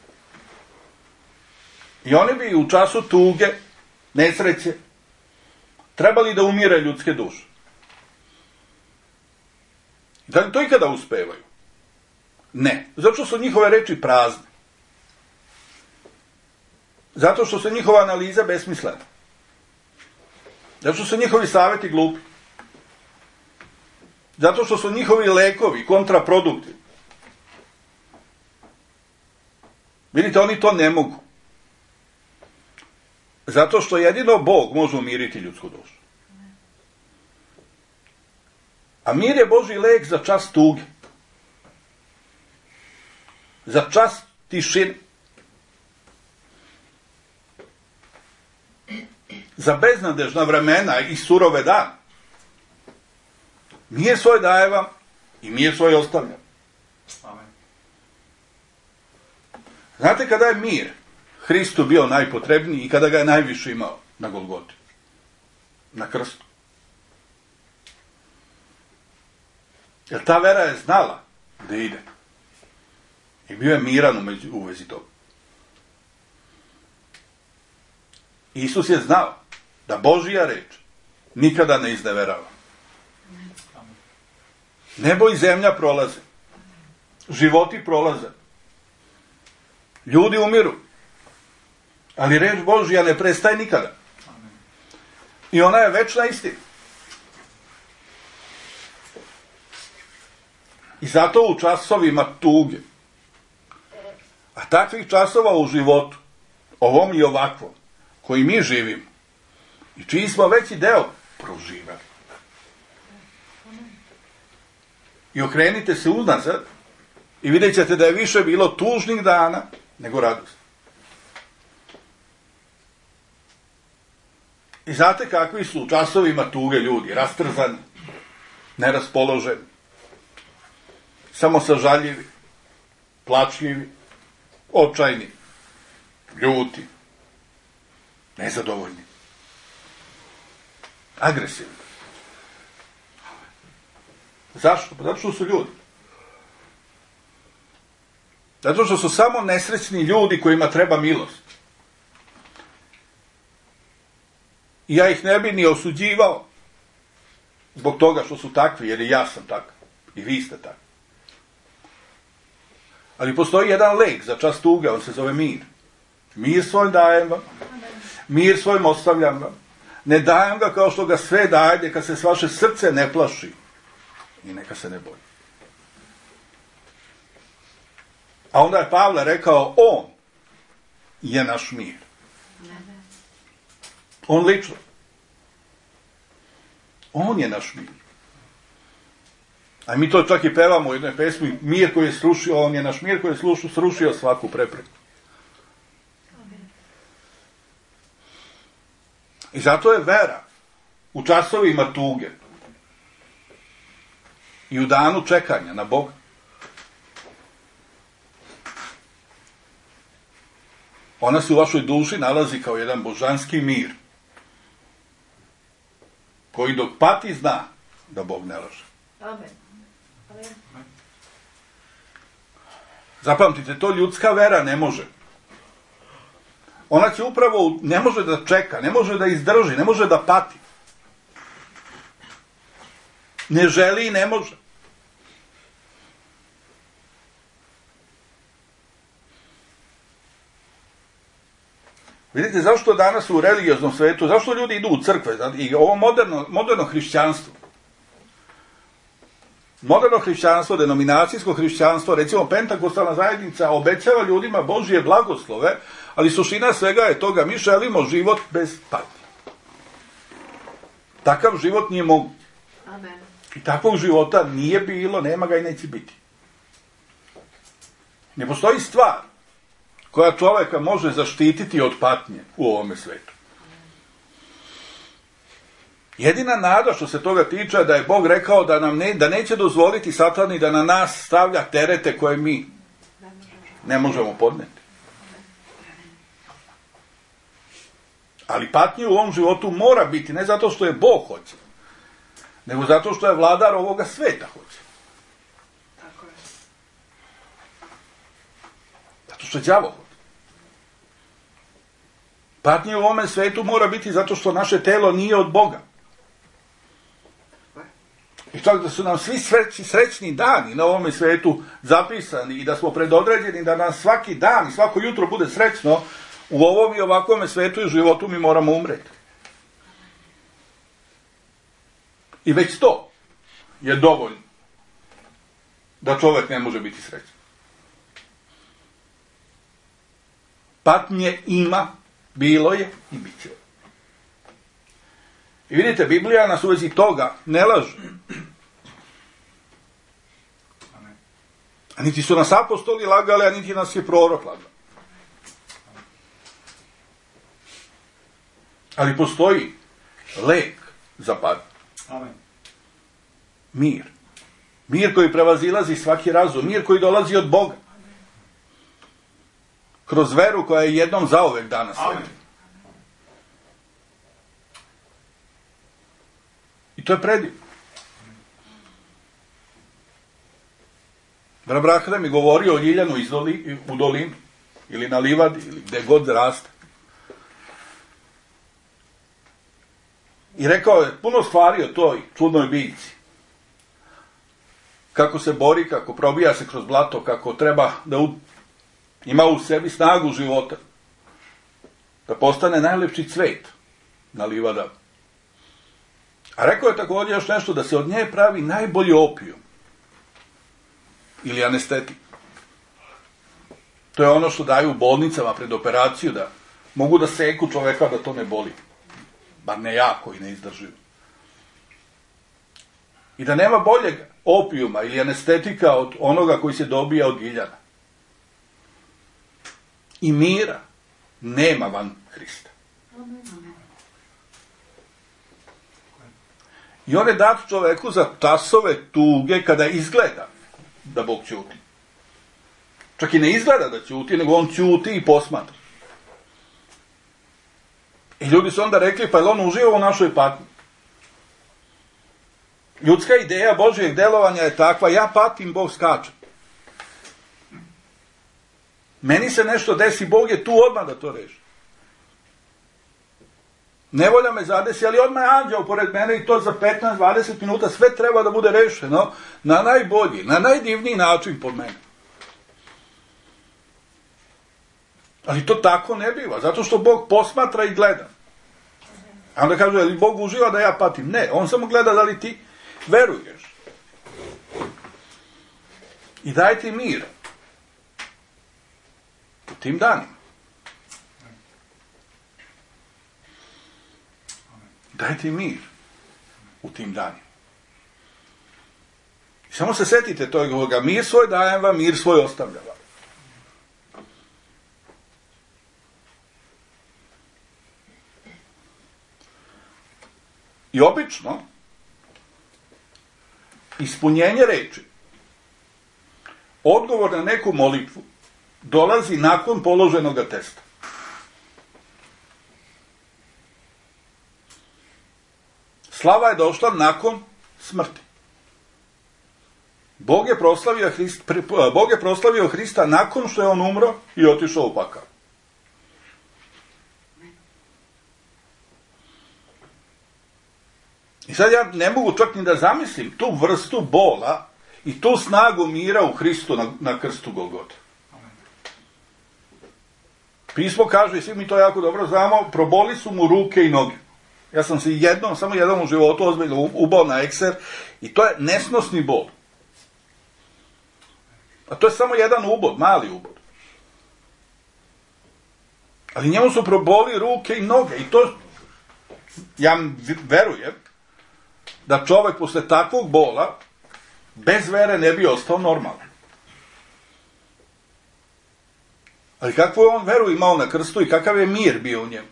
I oni bi u času tuge, nesreće, trebali da umire ljudske duše. Da li to ikada uspevaju? Ne. Zato što su njihove reči prazne. Zato što su njihova analiza besmislena. Zato što su njihovi savjeti glupi. Zato što su njihovi lekovi kontraproduktivni. Vidite, oni to ne mogu. Zato što jedino Bog može umiriti ljudsku dušu. A mir je Božji lek za čas tuge. Za čas tišine. Za beznadežna vremena i surove dane. Mir svoj daje vam i mir svoj ostavlja. Amen. Znate kada je mir Hristu bio najpotrebniji i kada ga je najviše imao na Golgoti? Na krstu. Jer ta vera je znala da ide. I bio je miran u vezi toga. Isus je znao da Božja reč nikada ne izneverava. Nebo i zemlja prolaze. Životi prolaze. Ljudi umiru. Ali reč Božja ne prestaje nikada. I ona je večna istina. I zato u časovima tuge, a takvih časova u životu, ovom i ovakvom, koji mi živimo, i čiji smo veći deo proživali. I okrenite se unazad i vidjet ćete da je više bilo tužnih dana nego radosti. I znate kakvi su u časovima tuge ljudi, rastrzani, neraspoloženi, samo sažaljivi, plačljivi, očajni, ljuti, nezadovoljni, agresivni. Zašto? Pa zato što su ljudi. Zato što su samo nesrećni ljudi kojima treba milost. I ja ih ne bi ni osuđivao zbog toga što su takvi, jer i ja sam takav. I vi ste takvi. Ali postoji jedan lek za čas tuge, on se zove mir. Mir svoj dajem vam, mir svojim ostavljam vam. Ne dajem ga kao što ga sve daje, neka se vaše srce ne plaši i neka se ne boji. A onda je Pavle rekao, on je naš mir. On lično. On je naš mir. A mi to čak i pevamo u jednoj pesmi, mir koji je srušio, on je naš mir koji je srušio svaku prepreku. I zato je vera u časovima tuge i u danu čekanja na Boga. Ona se u vašoj duši nalazi kao jedan božanski mir, koji dok pati zna da Bog ne laže. Amen. Zapamtite, to ljudska vera ne može. Ona će upravo, ne može da čeka, ne može da izdrži, ne može da pati. Ne želi i ne može. Vidite, zašto danas u religioznom svetu, zašto ljudi idu u crkve, i ovo moderno hrišćanstvo, moderno hrišćanstvo, denominacijsko hrišćanstvo, recimo pentakostalna zajednica obećava ljudima Božje blagoslove, ali suština svega je toga, mi želimo život bez patnje. Takav život nije moguć. Amen. I takvog života nije bilo, nema ga i neće biti. Ne postoji stvar koja čovjeka može zaštititi od patnje u ovome svetu. Jedina nada što se toga tiče da je Bog rekao da neće dozvoliti Satani da na nas stavlja terete koje mi ne možemo podneti. Ali patnje u ovom životu mora biti, ne zato što je Bog hoće, nego zato što je vladar ovoga sveta hoće. Tako je. Zato što je đavo hoće. Patnje u ovome svetu mora biti zato što naše telo nije od Boga. I čak da su nam svi srećni dani na ovome svetu zapisani i da smo predodređeni da nam svaki dan i svako jutro bude srećno, u ovom i ovakvome svetu i životu mi moramo umreti. I već to je dovoljno da čovjek ne može biti srećan. Patnje ima, bilo je i bit će. I vidite, Biblija nas u vezi toga ne laže. A niti su nas apostoli lagali, a niti nas je prorok lagao. Ali postoji lek za patnju. Amen. Mir. Mir koji prevazilazi svaki razum. Mir koji dolazi od Boga. Kroz veru koja je jednom zauvek dana svetu. Amen. I to je predivno. Brabrakada mi govorio o ljiljanu u dolini, ili na livadi, ili gde god raste. I rekao je puno stvari o toj čudnoj biljci. Kako se bori, kako probija se kroz blato, kako treba da ima u sebi snagu života. Da postane najlepši cvet na livada. A rekao je također još nešto, da se od nje pravi najbolji opijum. Ili anestetik. To je ono što daju u bolnicama pred operaciju, da mogu da seku čoveka da to ne boli. Bar ne jako i ne izdrživo. I da nema boljeg opijuma ili anestetika od onoga koji se dobija od giljana. I mira nema van Hrista. I on je dat čoveku za časove tuge kada izgleda da Bog ćuti. Čak i ne izgleda da ćuti, nego on ćuti i posmatra. I ljudi su onda rekli, pa je on uživa u našoj patnji? Ljudska ideja Božjeg delovanja je takva, ja patim, Bog skače. Meni se nešto desi, Bog je tu odmah da to reši. Nevolja me zadesi, ali odmah je anđeo pored mene i to za 15-20 minuta sve treba da bude rešeno na najbolji, na najdivniji način pod mene. Ali to tako ne biva, zato što Bog posmatra i gleda. A onda kaže, ali Bog uživa da ja patim? Ne, on samo gleda da li ti veruješ. I daj ti mir. tim danima. Dajte im mir u tim danima. I samo se setite toga, mir svoj dajem vam, mir svoj ostavljam vam. I obično, ispunjenje reči, odgovor na neku molitvu, dolazi nakon položenog testa. Slava je došla nakon smrti. Bog je proslavio Hrista nakon što je on umro i otišao u pakao. I sad ja ne mogu čak ni da zamislim tu vrstu bola i tu snagu mira u Hristu na krstu Golgote. Pismo kaže, i svi mi to jako dobro znamo, proboli su mu ruke i noge. Ja sam se samo jednom u životu ozbiljno ubao na ekser i to je nesnosni bol. A to je samo jedan ubod, mali ubod. Ali njemu su proboli ruke i noge i to, ja verujem, da čovjek posle takvog bola bez vere ne bi ostao normalan. Ali kakvu je on veru imao na krstu i kakav je mir bio u njemu.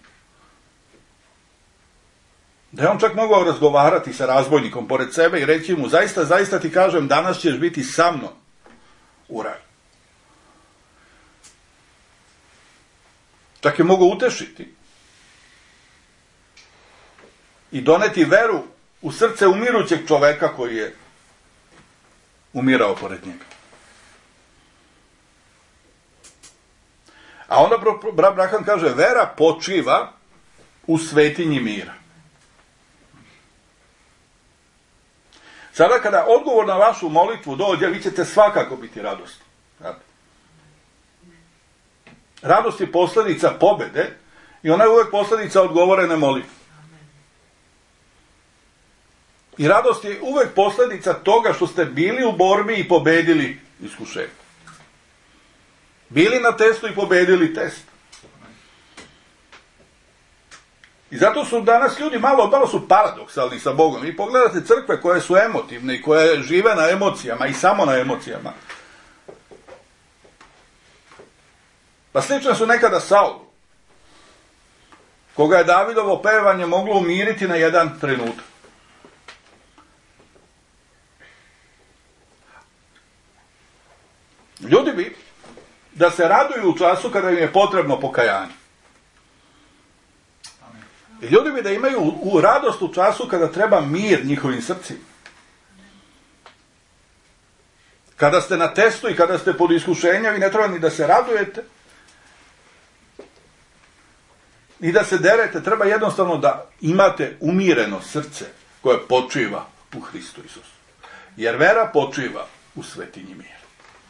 Da je on čak mogao razgovarati sa razbojnikom pored sebe i reći mu, zaista, zaista ti kažem, danas ćeš biti sa mnom u raju. Čak je mogao utešiti i doneti veru u srce umirućeg čoveka koji je umirao pored njega. A onda brat Branham kaže, vera počiva u svetinji mira. Sada kada odgovor na vašu molitvu dođe, vi ćete svakako biti radosni. Radost je posljedica pobede i ona je uvek posljedica odgovorene molitve. I radost je uvek posljedica toga što ste bili u borbi i pobedili iskušenje. Bili na testu i pobedili test. I zato su danas ljudi malo su paradoksalni sa Bogom. Vi pogledate crkve koje su emotivne i koje žive na emocijama i samo na emocijama. Pa slično su nekada Saulu, koga je Davidovo pevanje moglo umiriti na jedan trenutak. Ljudi bi da se raduju u času kada im je potrebno pokajanje. I ljudi bi da imaju u radost u času kada treba mir njihovim srcima. Kada ste na testu i kada ste pod iskušenjem, vi ne treba ni da se radujete, ni da se derete, treba jednostavno da imate umireno srce koje počiva u Hristu Isusu. Jer vera počiva u svetinji mira.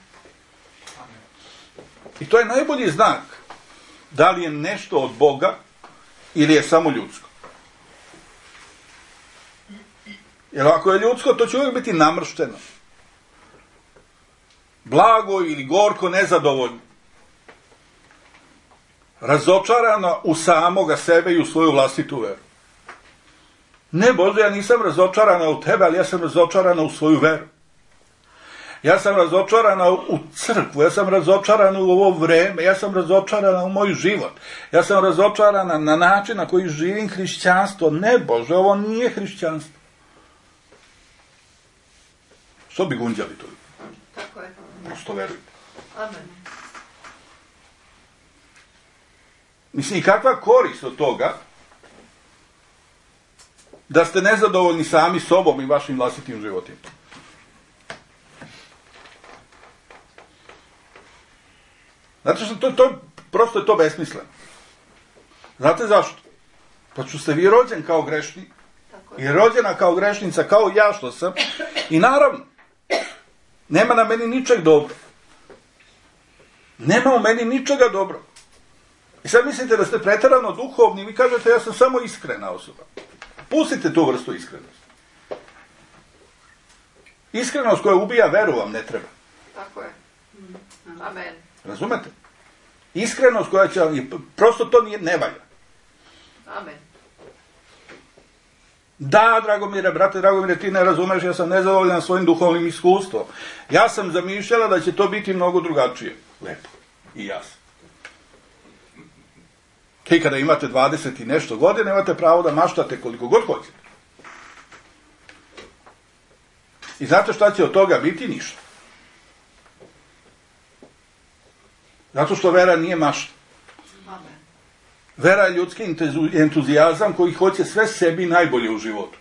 I to je najbolji znak da li je nešto od Boga ili je samo ljudsko. Jer ako je ljudsko, to će uvijek biti namršteno. Blago ili gorko, nezadovoljno. Razočarano u samoga sebe i u svoju vlastitu veru. Ne, Bože, ja nisam razočarana u tebe, ali ja sam razočarana u svoju veru. Ja sam razočarana u crkvu, ja sam razočarana u ovo vreme, ja sam razočarana u moj život. Ja sam razočarana na način na koji živim hrišćanstvo. Ne, Bože, ovo nije hrišćanstvo. Što bi gunđali to? Tako je. Prosto verujte. Amen. Mislim, i kakva korist od toga da ste nezadovoljni sami sobom i vašim vlastitim životima? Znate što, prosto je to besmisleno. Znate zašto? Pa što ste vi rođen kao grešnik i rođena kao grešnica, kao ja što sam. I naravno, nema na meni ničeg dobro. Nema u meni ničega dobro. I sad mislite da ste preterano duhovni, vi kažete ja sam samo iskrena osoba. Pustite tu vrstu iskrenosti. Iskrenost koja ubija veru vam ne treba. Tako je. Amen. Razumete? Iskrenost koja će, prosto to ne valja. Amen. Da, Dragomire, brate Dragomire, ti ne razumeš, ja sam nezadovoljan svojim duhovnim iskustvom. Ja sam zamišljala da će to biti mnogo drugačije. Lepo. I ja sam. I kada imate 20 i nešto godina, imate pravo da maštate koliko god hoćete. I znate šta će od toga biti? Ništa. Zato što vera nije mašta. Vera je ljudski entuzijazam koji hoće sve sebi najbolje u životu.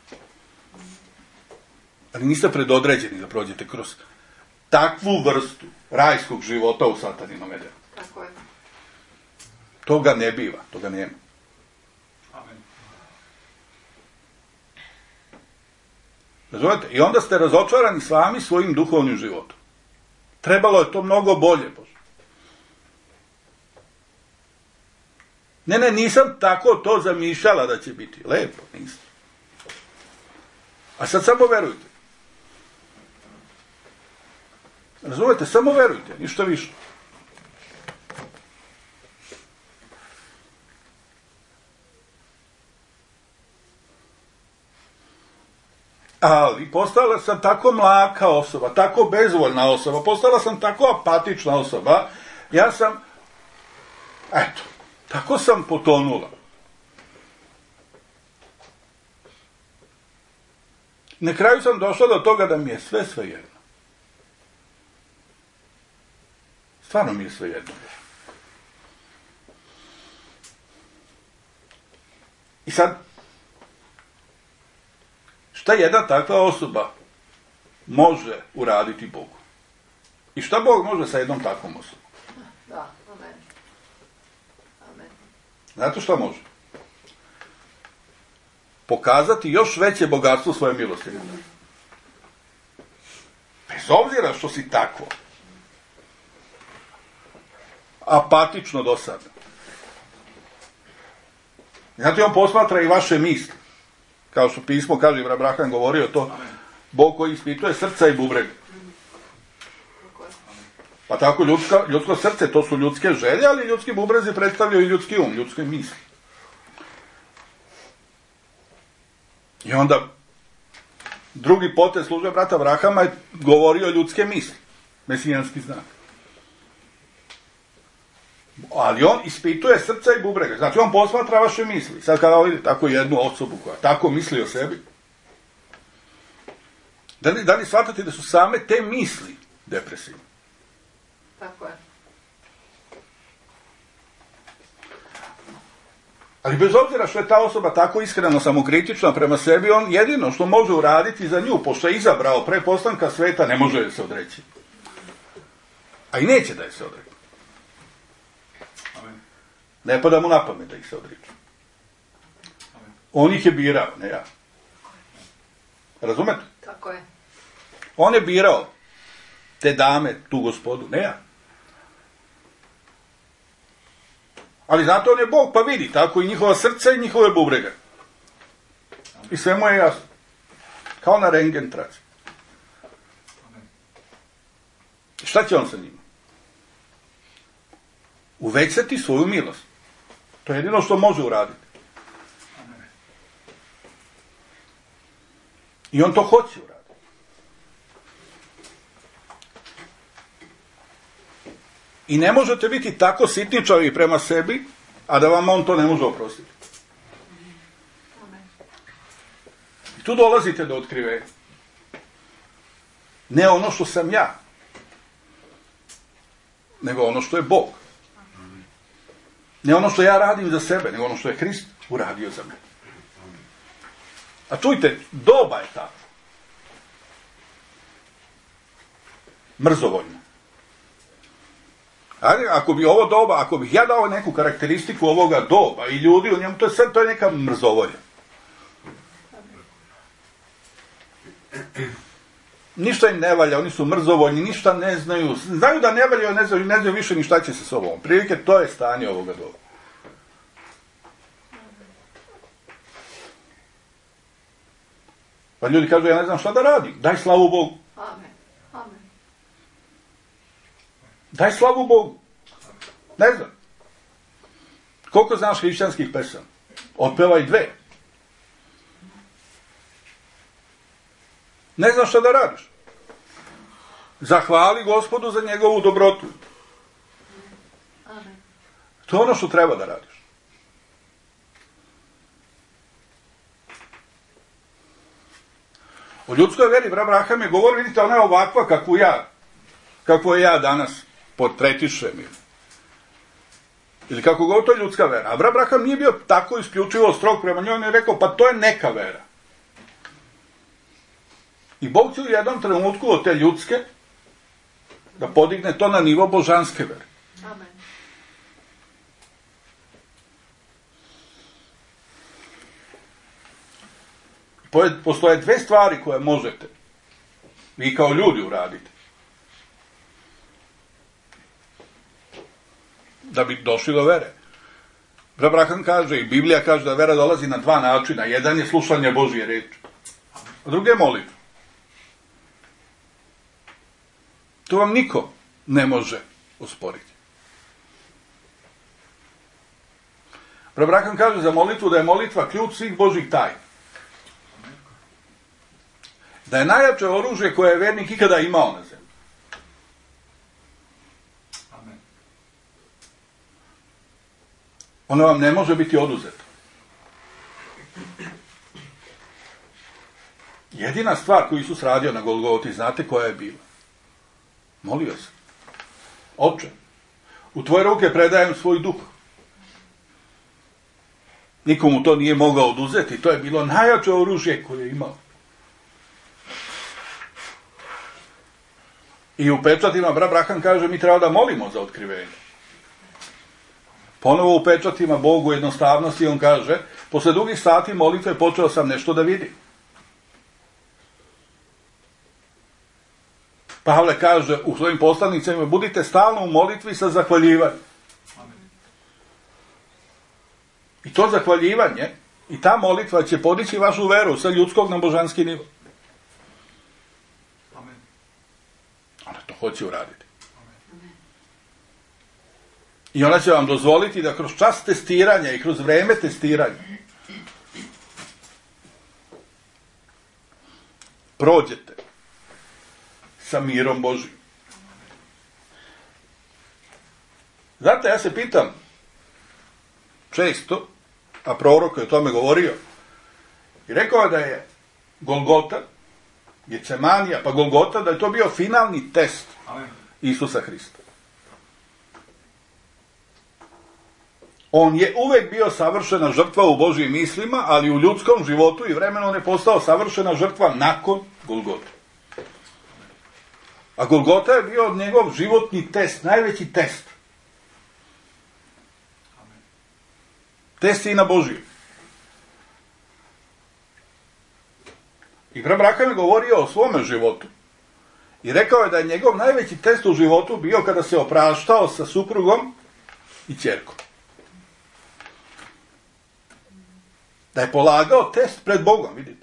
Ali niste predodređeni da prođete kroz takvu vrstu rajskog života u sataninom edenu. Tako je. Toga ne biva, toga nema. Amen. Razumete? I onda ste razočarani sami svojim duhovnim životom. Trebalo je to mnogo bolje, Bože. Ne, nisam tako to zamišljala da će biti. Lepo, nisam. A sad samo verujte. Razumete? Samo verujte, ništa više. Ali postala sam tako mlaka osoba, tako bezvoljna osoba, postala sam tako apatična osoba, ja sam, eto, tako sam potonula. Na kraju sam došla do toga da mi je sve svejedno. Stvarno mi je svejedno. I sad, šta jedna takva osoba može uraditi Bogu? I šta Bog može sa jednom takvom osobom? Da, amen. Amen. Znate šta može? Pokazati još veće bogatstvo svoje milosti. Bez obzira što si tako apatično dosadno. Znate, on posmatra i vaše misli. Kao što pismo kaže, Abraham govorio to, Bog koji ispituje srca i bubrega. Pa tako ljudsko srce, to su ljudske želje, ali ljudski bubrezi predstavljaju i ljudski um, ljudske misli. I onda drugi potez službe brata Abrahama je govorio ljudske misli. Mesijanski znak. Ali on ispituje srca i bubrega. Znači on posmatra vaše misli. Sad kada vidite tako jednu osobu koja tako misli o sebi, da li shvatate da su same te misli depresivne? Tako je. Ali bez obzira što je ta osoba tako iskreno samokritična prema sebi, on jedino što može uraditi za nju, pošto je izabrao pre postanka sveta, ne može je se odreći. A i neće da je se odreći. Ne pada mu na pamet da ih se odriču. On ih je birao, ne ja. Razumete? Tako je. On je birao te dame, tu gospodu, ne ja. Ali znate, on je Bog, pa vidi, tako i njihova srca i njihove bubrege. I sve mu je jasno. Kao na rentgen traci. Šta će on sa njima? Uvećati svoju milost. To je jedino što može uraditi. I on to hoće uraditi. I ne možete biti tako sitničavi prema sebi, a da vam on to ne može oprostiti. I tu dolazite do otkrivenja. Ne ono što sam ja, nego ono što je Bog. Ne ono što ja radim za sebe, nego ono što je Hrist uradio za mene. A čujte, doba je tako. Mrzovoljno. Ako bi ovo doba, ako bih ja dao neku karakteristiku ovoga doba i ljudi u njemu, to je neka mrzovolja. Ništa im ne valja, oni su mrzovoljni, ništa ne znaju. Znaju da ne valja, ne znaju više ni šta će se s ovom. Prilike, to je stanje ovoga doba. Pa ljudi kažu, ja ne znam šta da radim. Daj slavu Bogu. Amen. Amen. Daj slavu Bogu. Ne znam. Koliko znaš hrišćanskih pesama? Otpevaj 2. Ne znaš šta da radiš. Zahvali Gospodu za njegovu dobrotu. Amen. To je ono što treba da radiš. O ljudskoj veri Abraham je govor, vidite, ona je ovakva kakvu ja danas portretišem. Ili kako god to je ljudska vera. Abraham nije bio tako isključivo strog prema njoj, on je rekao, pa to je neka vera. I Bog će u jednom trenutku od te ljudske da podigne to na nivo božanske vere. Amen. Postoje 2 stvari koje možete vi kao ljudi uraditi da bi došli do vere. Abraham kaže i Biblija kaže da vera dolazi na 2 načina. Jedan je slušanje Božje reči, a drugi je molitva. To vam niko ne može osporiti. Abraham kaže za molitvu da je molitva ključ svih Božjih tajna. Da je najjače oružje koje je vernik ikada imao na zemlji. Amen. Ono vam ne može biti oduzeto. Jedina stvar koju Isus radio na Golgoti, znate koja je bila? Molio se. Oče, u tvoje ruke predajem svoj duh. Nikomu to nije mogao oduzeti. To je bilo najjače oružje koje je imao. I u pečatima Abraham kaže mi treba da molimo za otkrivenje. Ponovo u pečatima Bogu jednostavnosti on kaže posle dugih sati molitve počeo sam nešto da vidim. Pavle kaže u svojim poslanicima budite stalno u molitvi sa zahvaljivanjem. I to zahvaljivanje i ta molitva će podići vašu veru sa ljudskog na božanski nivo. Ona to hoće uraditi. I ona će vam dozvoliti da kroz čas testiranja i kroz vreme testiranja prođete sa mirom Božim. Znate, ja se pitam često, a prorok je o tome govorio, i rekao je da je Golgota, Gecemanija, pa Golgota, da je to bio finalni test Isusa Hrista. On je uvek bio savršena žrtva u Božjim mislima, ali u ljudskom životu i vremenu on je postao savršena žrtva nakon Golgote. A Golgota je bio njegov životni test, najveći test. Test Sina Božijeg. I Abraham je govorio o svome životu. I rekao je da je njegov najveći test u životu bio kada se opraštao sa suprugom i ćerkom. Da je polagao test pred Bogom, vidite.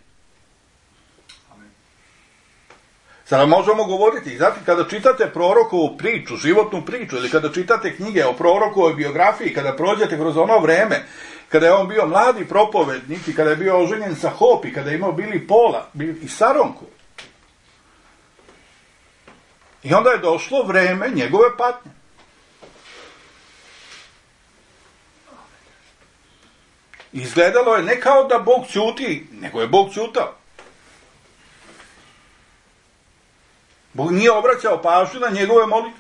Sada možemo govoriti, znate, kada čitate prorokovu priču, životnu priču, ili kada čitate knjige o prorokovoj biografiji, kada prođete kroz ono vreme, kada je on bio mladi propovednik i kada je bio oženjen sa Hopi, kada je imao bili Pola i Saronku. I onda je došlo vreme njegove patnje. Izgledalo je ne kao da Bog ćuti, nego je Bog ćutao. Bog nije obraćao pažnju na njegove molitve.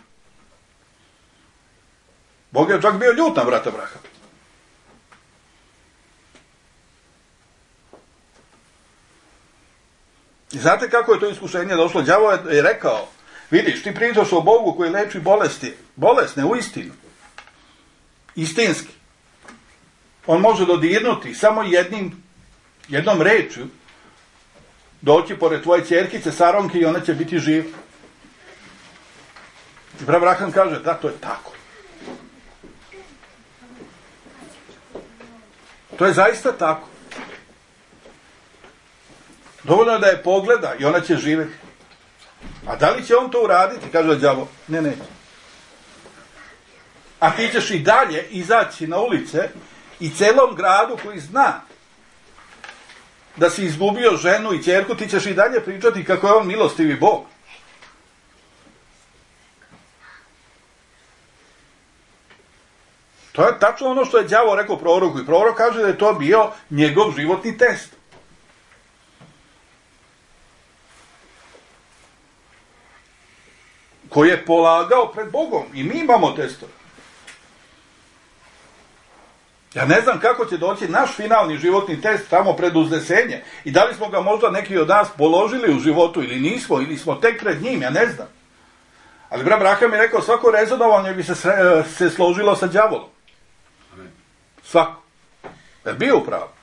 Bog je čak bio ljut na brata Abrahama. I znate kako je to iskušenje došlo? Đavo je rekao, vidiš, ti pričaš o Bogu koji leči bolesne u istinu. Istinski. On može dodirnuti samo jednom rečju doći pored tvoje ćerkice Saronke i ona će biti živa. I Abraham kaže, da, to je tako. To je zaista tako. Dovoljno je da je pogleda i ona će živjeti. A da li će on to uraditi? Kaže đavo, ne, neće. A ti ćeš i dalje izaći na ulice i celom gradu koji zna da si izgubio ženu i ćerku, ti ćeš i dalje pričati kako je on milostivi Bog. To je tačno ono što je đavo rekao proroku. I prorok kaže da je to bio njegov životni test. Koji je polagao pred Bogom. I mi imamo testove. Ja ne znam kako će doći naš finalni životni test tamo pred uznesenje. I da li smo ga možda neki od nas položili u životu ili nismo, ili smo tek pred njim, ja ne znam. Ali brat Abraham je rekao, svako rezonovanje bi se složilo sa đavolom. Svako. Jer bio u pravu.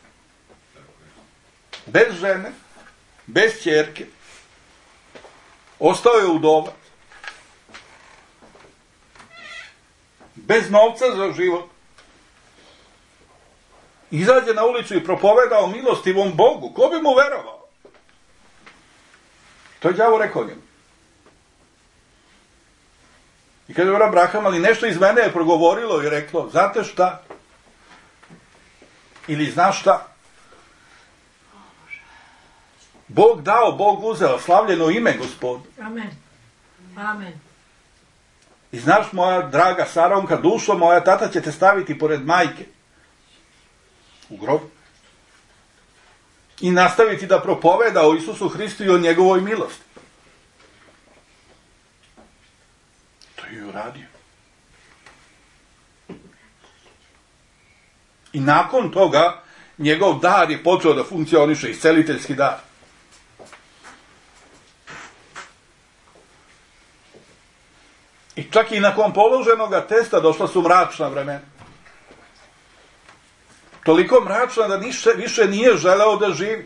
Bez žene, bez ćerke, ostao je udovac, bez novca za život. Izađe na ulicu i propoveda o milostivom Bogu. Ko bi mu verovao? To je đavo rekao njemu. I kaže brat Abraham, ali nešto iz mene je progovorilo i reklo, znate šta? Ili znaš šta? Bog dao, Bog uzeo, slavljeno ime Gospod. Amen. Amen. I znaš, moja draga Saronka, dušo moja, tata će te staviti pored majke. U grob. I nastaviti da propoveda o Isusu Hristu i o njegovoj milosti. To je uradio. I nakon toga njegov dar je počeo da funkcioniše, isceliteljski dar. I čak i nakon položenog testa došla su mračna vremena. Toliko mračna da više nije želeo da živi.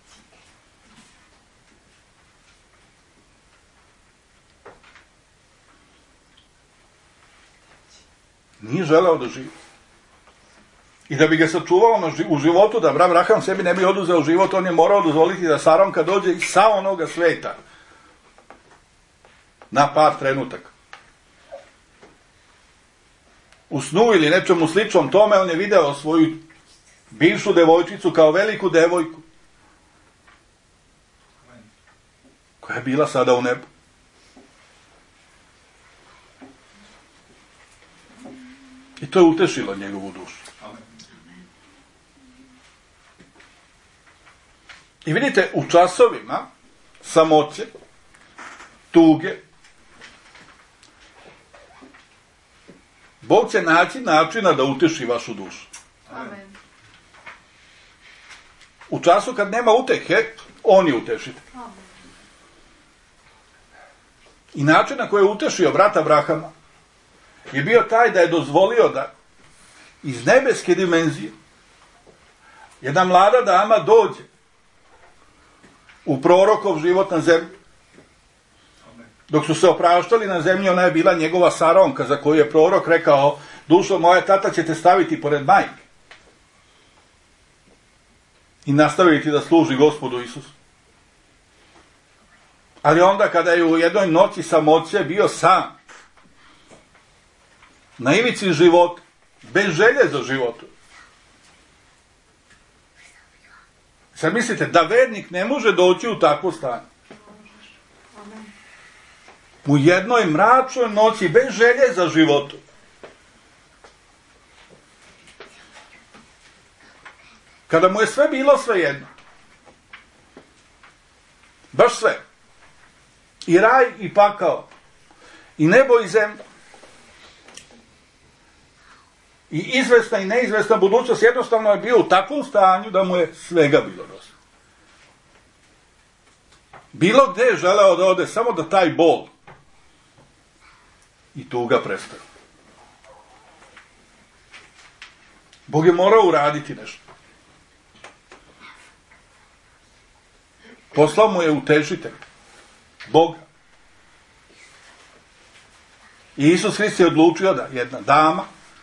Nije želeo da živi. I da bi ga sačuvao u životu, da brat Abraham sebi ne bi oduzeo život, on je morao dozvoliti da Saronka dođe iz sa onoga sveta. Na par trenutaka. U snu ili nečemu sličnom tome on je video svoju bivšu devojčicu kao veliku devojku. Koja je bila sada u nebu. I to je utešilo njegovu dušu. I vidite, u časovima samoće, tuge, Bog će naći načina da uteši vašu dušu. Amen. U času kad nema utehe, on je utešitelj. I način na koji je utešio brata Abrahama je bio taj da je dozvolio da iz nebeske dimenzije jedna mlada dama dođe u prorokov život na zemlji. Dok su se opraštali na zemlji, ona je bila njegova Saronka, za koju je prorok rekao, dušo moja, tata će te staviti pored majke i nastaviti da služi Gospodu Isusu. Ali onda kada je u jednoj noći samoće bio sam, na ivici života, bez želje za životom. Sad mislite da vernik ne može doći u takvo stanje. U jednoj mračnoj noći, bez želje za životom. Kada mu je sve bilo svejedno. Baš sve. I raj i pakao. I nebo i zemlja. I izvesna i neizvesna budućnost jednostavno je bio u takvom stanju da mu je svega bilo dosta. Bilo gde je želeo da ode, samo da taj bol i tuga prestaju. Bog je morao uraditi nešto. Poslao mu je utešitelj. Boga. I Isus Hrist je odlučio da jedna dama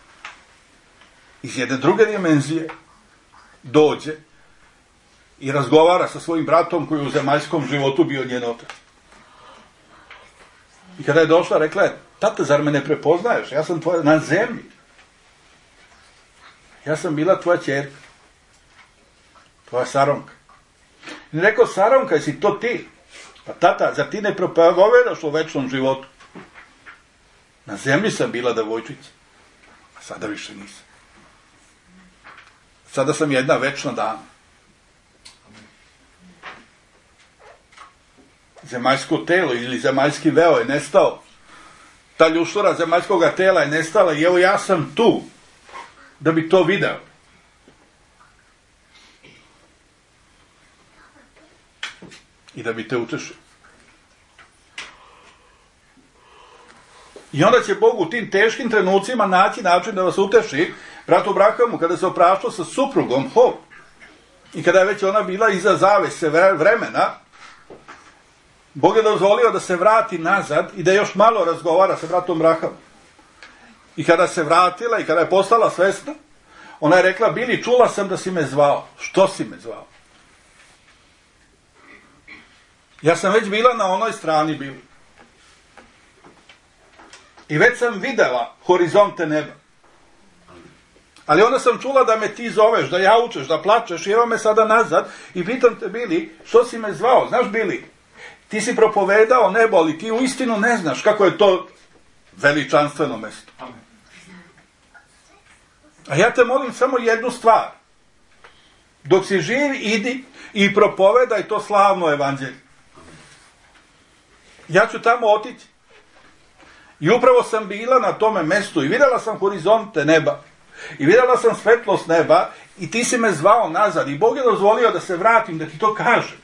iz jedne druge dimenzije dođe i razgovara sa svojim bratom koji je u zemaljskom životu bio njen otac. I kada je došla, rekla je, tata, zar me ne prepoznaješ? Ja sam tvoja na zemlji. Ja sam bila tvoja ćerka. Tvoja Saronka. I rekao, Saronka, jesi to ti? Pa tata, zar ti ne propovedaš o večnom životu? Na zemlji sam bila devojčica. A sada više nisam. Sada sam jedna večna dama. Zemaljsko telo ili zemaljski veo je nestao. Ta ljuštura zemaljskog tela je nestala i evo ja sam tu da bi to video. I da bi te utešio. I onda će Bog u tim teškim trenucima naći način da vas uteši. Brat Abrahamu, kada se opraštao sa suprugom Hov, i kada je već ona bila iza zavese vremena, Bog je dozvolio da se vrati nazad i da još malo razgovara sa bratom Abrahamom. I kada se vratila i kada je postala svesna, ona je rekla, Bili, čula sam da si me zvao. Što si me zvao? Ja sam već bila na onoj strani, Bili. I već sam videla horizonte neba. Ali onda sam čula da me ti zoveš, da jaučeš, da plačeš i evo me sada nazad i pitam te, Bili, što si me zvao? Znaš, Bili, ti si propovedao nebo, ali ti uistinu ne znaš kako je to veličanstveno mesto. A ja te molim samo jednu stvar. Dok si živ, idi i propovedaj to slavno evanđelje. Ja ću tamo otići. I upravo sam bila na tome mestu i vidjela sam horizonte neba. I vidjela sam svetlost neba i ti si me zvao nazad. I Bog je dozvolio da se vratim, da ti to kažem.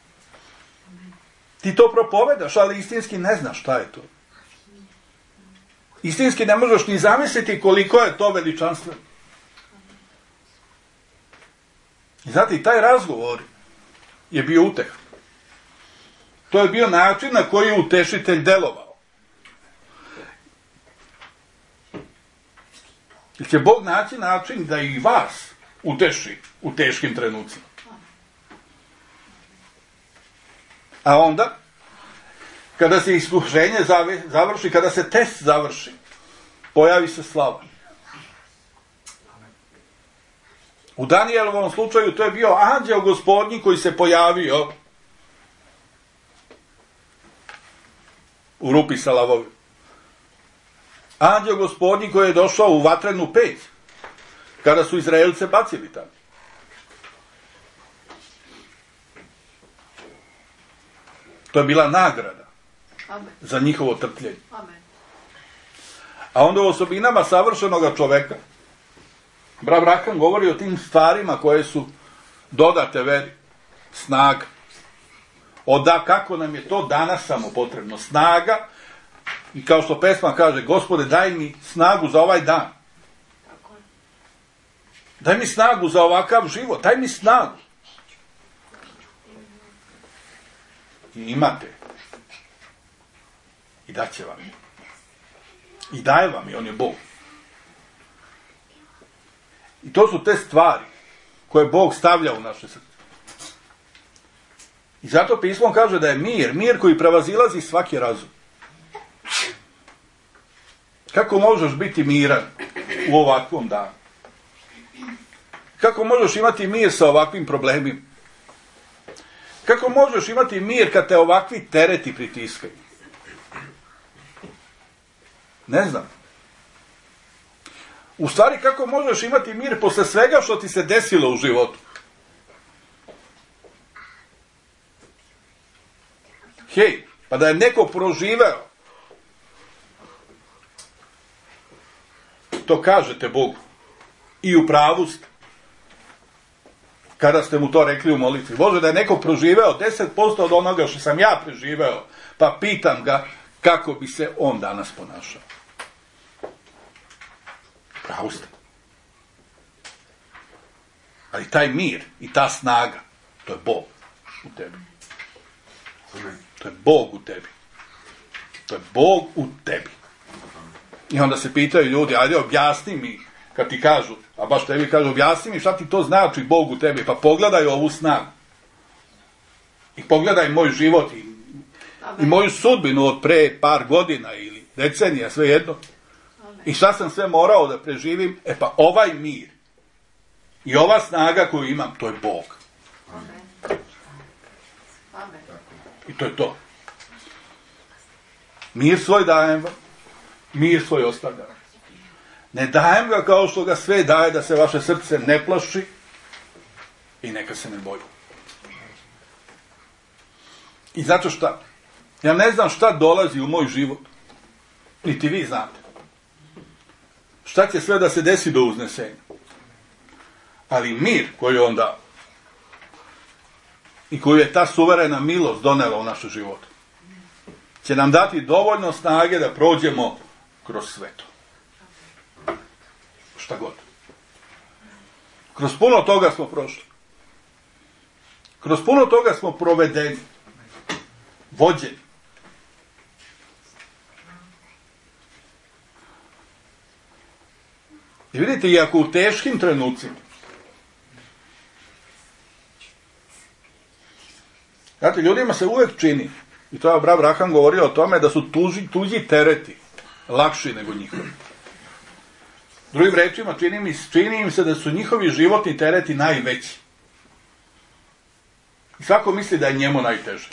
Ti to propovedaš, ali istinski ne znaš šta je to. Istinski ne možeš ni zamisliti koliko je to veličanstveno. I znate, i taj razgovor je bio uteh. To je bio način na koji je utešitelj delovao. Jer će Bog naći način da i vas uteši u teškim trenucima. A onda, kada se iskušenje završi, kada se test završi, pojavi se slava. U Danijelovom slučaju to je bio anđeo gospodnji koji se pojavio u rupi sa lavovima. Anđeo gospodnji koji je došao u vatrenu peć kada su Izraelce bacili tamo. To je bila nagrada za njihovo trpljenje. A onda u osobinama savršenoga čoveka brat Abraham govori o tim stvarima koje su dodate veri. Snaga. Kako nam je to danas samo potrebno. Snaga. I kao što pesma kaže, Gospode, daj mi snagu za ovaj dan. Daj mi snagu za ovakav život. Daj mi snagu. I imate. I daće vam je. I daje vam je, on je Bog. I to su te stvari koje Bog stavlja u naše srce. I zato pismo kaže da je mir koji prevazilazi svaki razum. Kako možeš biti miran u ovakvom danu? Kako možeš imati mir sa ovakvim problemima? Kako možeš imati mir kad te ovakvi tereti pritiskaju? Ne znam. U stvari, kako možeš imati mir posle svega što ti se desilo u životu? Hej, pa da je neko proživeo, to kažete Bogu. I u pravu ste. Kada ste mu to rekli u molitvi. Bože, da je neko proživeo 10% od onoga što sam ja preživeo, pa pitam ga kako bi se on danas ponašao. Pravu ste. Ali taj mir i ta snaga, to je Bog u tebi. To je Bog u tebi. To je Bog u tebi. I onda se pitaju ljudi, ajde objasni mi, kad ti kažu, a baš tebi kažu, objasni mi šta ti to znači Bog u tebi, pa pogledaj ovu snagu. I pogledaj moj život i moju sudbinu od pre par godina ili decenija, svejedno. I šta sam sve morao da preživim? E pa ovaj mir i ova snaga koju imam, to je Bog. Amen. Amen. I to je to. Mir svoj dajem vam, mir svoj ostavljam. Ne dajem ga kao što ga sve daje, da se vaše srce ne plaši i neka se ne boji. I zato šta? Ja ne znam šta dolazi u moj život. Niti vi znate. Šta će sve da se desi do uznesenja. Ali mir koji on dao i koju je ta suverena milost donela u našu životu će nam dati dovoljno snage da prođemo kroz sve to. Šta god. Kroz puno toga smo prošli. Kroz puno toga smo provedeni. Vođeni. I vidite, iako u teškim trenucima, znate, ljudima se uvek čini, i to je brat Abraham govorio o tome, da su tuđi tereti lakši nego njihovi. Drugim rečima, čini im se da su njihovi životni tereti najveći. I svako misli da je njemu najteže.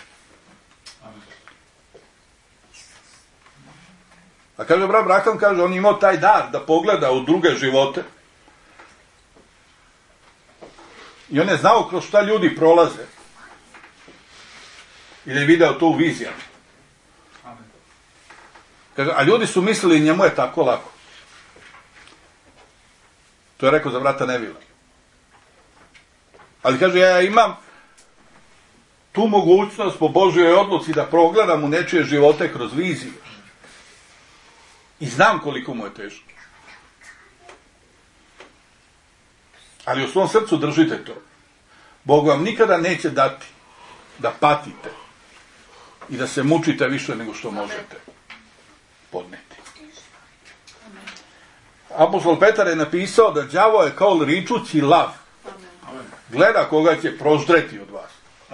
A kaže brat Abraham, kaže, on je imao taj dar da pogleda u druge živote. I on je znao kroz šta ljudi prolaze. Ili je video to u vizijama. Kaže, a ljudi su mislili njemu je tako lako. To je rekao za brata Nevila. Ali kaže, ja imam tu mogućnost po Božjoj odluci da progledam u nečije živote kroz viziju. I znam koliko mu je teško. Ali u svom srcu držite to. Bog vam nikada neće dati da patite i da se mučite više nego što možete podneti. Apostol Petar je napisao da đavo je kao ričući lav. Gleda koga će proždreti od vas.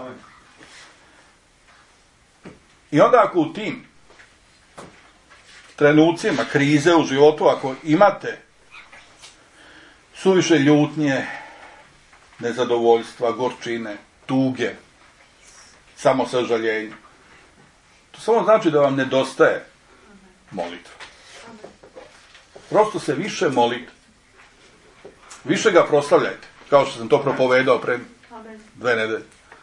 I onda ako u tim trenucima krize u životu, ako imate suviše ljutnje, nezadovoljstva, gorčine, tuge, samosažaljenja, to samo znači da vam nedostaje molitva. Prosto se više molite. Više ga proslavljajte, kao što sam to propovedao pre 2 nedelje.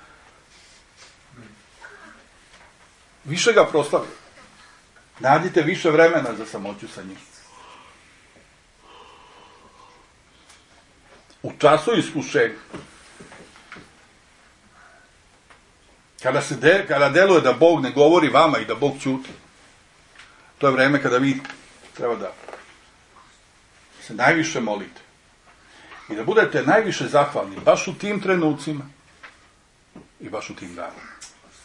Više ga proslavljajte. Nađite više vremena za samoću sa njim. U času iskušenja, kada deluje da Bog ne govori vama i da Bog ćuti, to je vreme kada vi treba da se najviše molite i da budete najviše zahvalni baš u tim trenucima i baš u tim danima.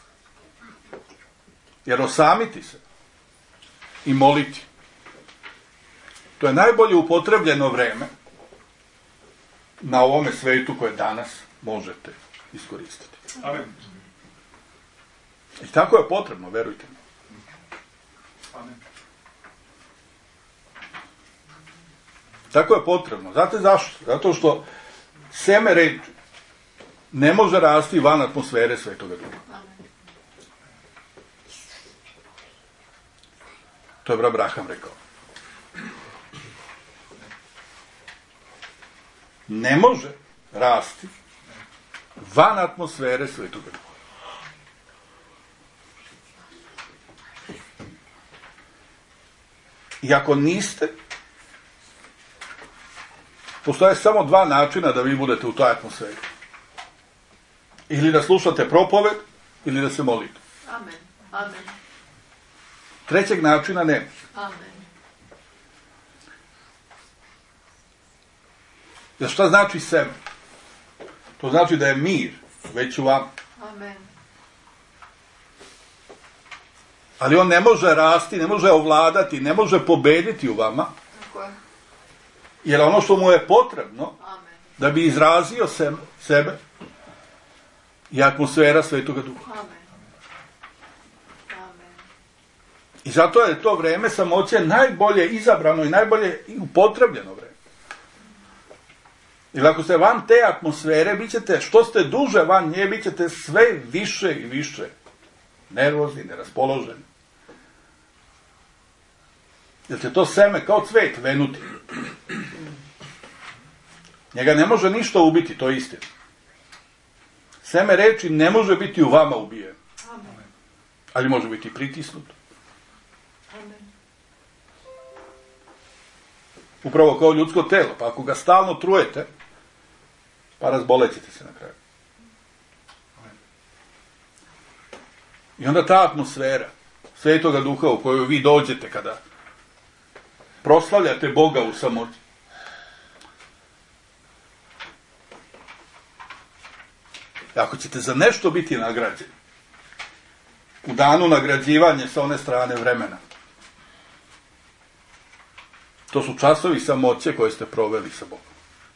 Jer osamiti se i moliti, to je najbolje upotrebljeno vreme na ovome svetu koje danas možete iskoristiti. Amen. I tako je potrebno, verujte mi. Amen. Tako je potrebno. Znate zašto? Zato što seme reči ne može rasti van atmosfere Svetoga Duha. To je brat Abraham rekao. Ne može rasti van atmosfere Svetoga Duha. I ako niste, postoje samo 2 načina da vi budete u toj atmosferi. Ili da slušate propoved, ili da se molite. Amen. Amen. Trećeg načina nema. Amen. Jer šta znači seme? To znači da je mir već u vama. Amen. Ali on ne može rasti, ne može ovladati, ne može pobediti u vama. Tako je. Jer ono što mu je potrebno Amen. da bi izrazio sebe je atmosfera Svetoga Duha. Amen. I zato je to vreme samoće najbolje izabrano i najbolje upotrebljeno vreme. Jer ako ste van te atmosfere, bit ćete, što ste duže van nje, bit ćete sve više i više nervozni, neraspoloženi. Jer će to seme kao cvet venuti. Njega ne može ništa ubiti, to je istina. Seme reči ne može biti u vama ubijeno. Ali može biti pritisnuto. Upravo kao ljudsko telo. Pa ako ga stalno trujete, pa razbolećete se na kraju. I onda ta atmosfera Svetoga Duha u koju vi dođete kada proslavljate Boga u samoći. Ako ćete za nešto biti nagrađeni, u danu nagrađivanja sa one strane vremena, to su časovi samoće koje ste proveli sa Bogom.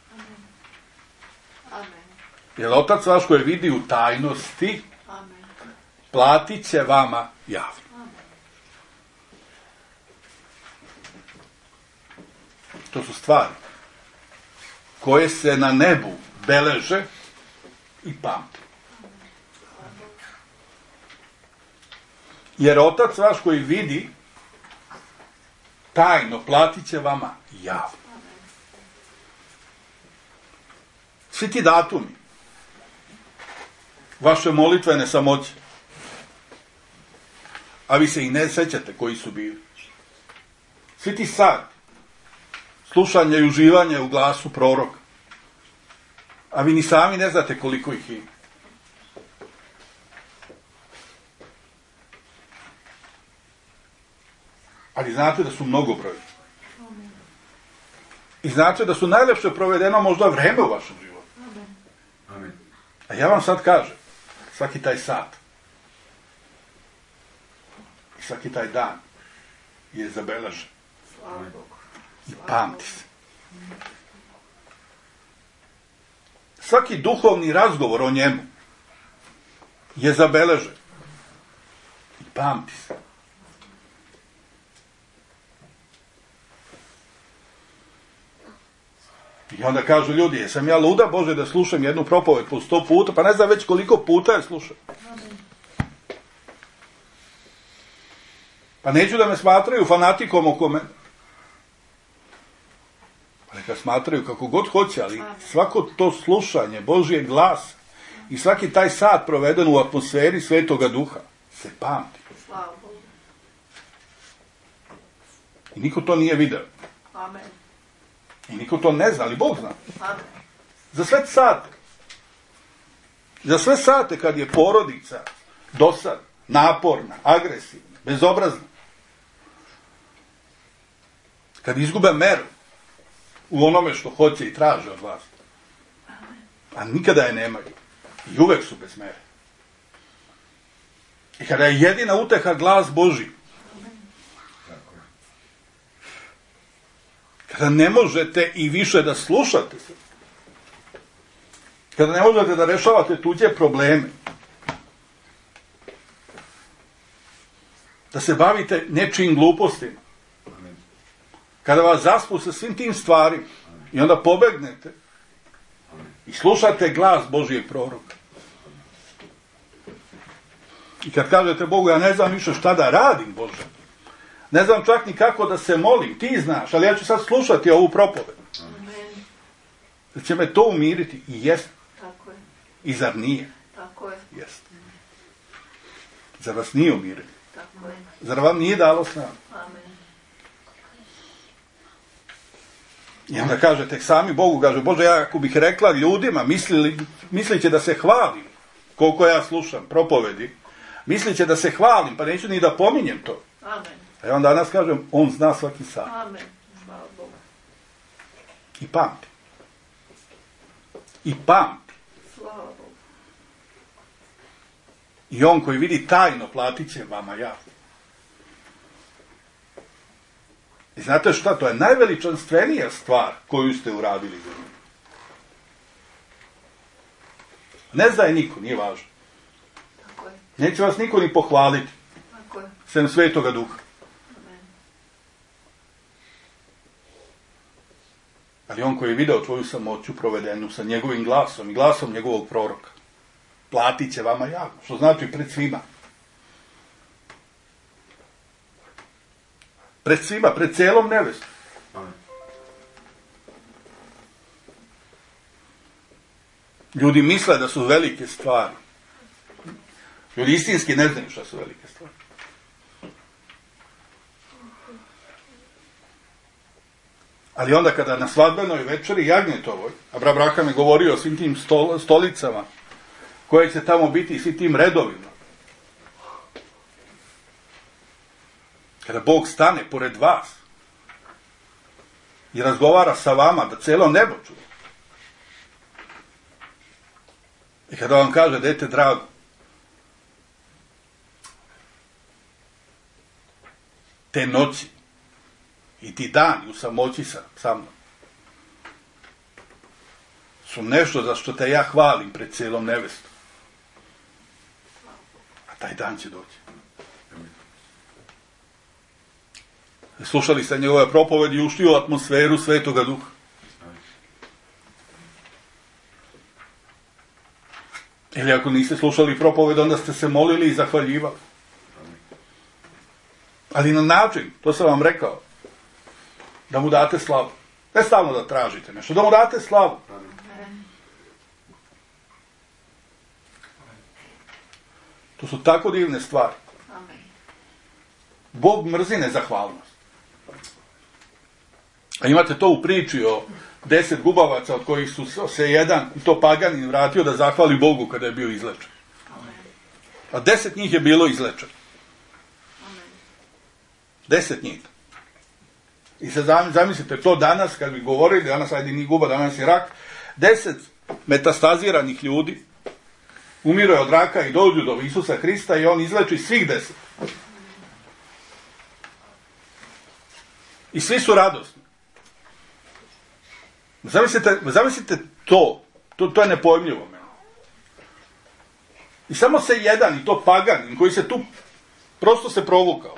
Jer Otac vaš koji vidi u tajnosti, platit će vama javno. To su stvari koje se na nebu beleže i pamte. Jer Otac vaš koji vidi tajno, platit će vama javno. Svi ti datumi vaše molitvene samoće, a vi se i ne sećate koji su bili. Svi ti sati slušanja i uživanja u glasu proroka, a vi ni sami ne znate koliko ih ima. Ali znate da su mnogobrojni. I znate da su najlepše provedeno možda vreme u vašem životu. A ja vam sad kažem, svaki taj sat i svaki taj dan je zabeležen. I pamti se. Svaki duhovni razgovor o njemu je zabeležen. I pamti se. I onda kažu ljudi, jesam ja luda, Bože, da slušam jednu propoved po 100 puta, pa ne znam već koliko puta je slušam. Pa neću da me smatraju fanatikom oko mene. Pa neka smatraju kako god hoće, ali svako to slušanje Božijeg glasa i svaki taj sat proveden u atmosferi Svetoga Duha se pamti. I niko to nije video. Amen. I niko to ne zna, ali Bog zna. Amen. Za sve sate. Za sve sate kad je porodica dosad, naporna, agresivna, bezobrazna. Kad izgube meru u onome što hoće i traže od vas. A nikada je nemaju. I uvek su bez mere. I kada je jedina uteha glas Božji. Kada ne možete i više da slušate se. Kada ne možete da rešavate tuđe probleme. Da se bavite nečijim glupostima. Kada vas zaspu sa svim tim stvarima i onda pobegnete i slušate glas Božijeg proroka. I kad kažete Bogu, ja ne znam više šta da radim, Bože. Ne znam čak ni kako da se molim, ti znaš, ali ja ću sad slušati ovu propovedu. Da će me to umiriti. I jest. Tako je. I zar nije? Tako je. Jest. Zar vas nije umiriti? Tako je. Zar vam nije dalo snagu? Amen. I onda kažete sami Bogu, kaže, Bože, ja ako bih rekla ljudima, misliće da se hvalim, koliko ja slušam propovedi, misliće da se hvalim, pa neću ni da pominjem to. Amen. A ja vam danas kažem, on zna svaki sat. Amen. Hvala Bogu. I pamti. I pamti. Slava Bogu. I on koji vidi tajno, platit će vama javno. I znate šta? To je najveličanstvenija stvar koju ste uradili za njim. Ne zna je niko, nije važno. Tako je. Neće vas niko ni pohvaliti. Tako je. Sem Svetoga Duha. Ali on koji je video tvoju samoću provedenu sa njegovim glasom i glasom njegovog proroka, platit će vama javno, što znači pred svima. Pred svima, pred cijelom nevestom. Ljudi misle da su velike stvari. Ljudi istinski ne znaju šta su velike stvari. Ali onda kada na svadbenoj večeri jagnjetovoj, a brat Braham je govorio o svim tim stolicama koje će tamo biti i svim tim redovima, kada Bog stane pored vas i razgovara sa vama da cijelo nebo čuje, i kada vam kaže, dete drago, te noći i ti dani u samoći sa mnom su nešto za što te ja hvalim pred cijelom nevestom. A taj dan će doći. Slušali ste njegove propovedi i ušli u atmosferu Svetoga Duha. Ili ako niste slušali propoved, onda ste se molili i zahvaljivali. Ali na način, to sam vam rekao, da mu date slavu. Ne stalno da tražite nešto, da mu date slavu. To su tako divne stvari. Bog mrzi nezahvalnost. A imate to u priči o 10 gubavaca od kojih su se jedan, i to paganin, vratio da zahvali Bogu kada je bio izlečen. A 10 njih je bilo izlečeno. 10 njih. I sad zamislite to danas, kad bi govorili, danas ajde ni guba, danas je rak, 10 metastaziranih ljudi umire od raka i dođu do Isusa Hrista i on izleči svih 10. I svi su radosni. Zamislite to je nepojmljivo meni. I samo se jedan, i to paganin, koji se tu prosto se provukao.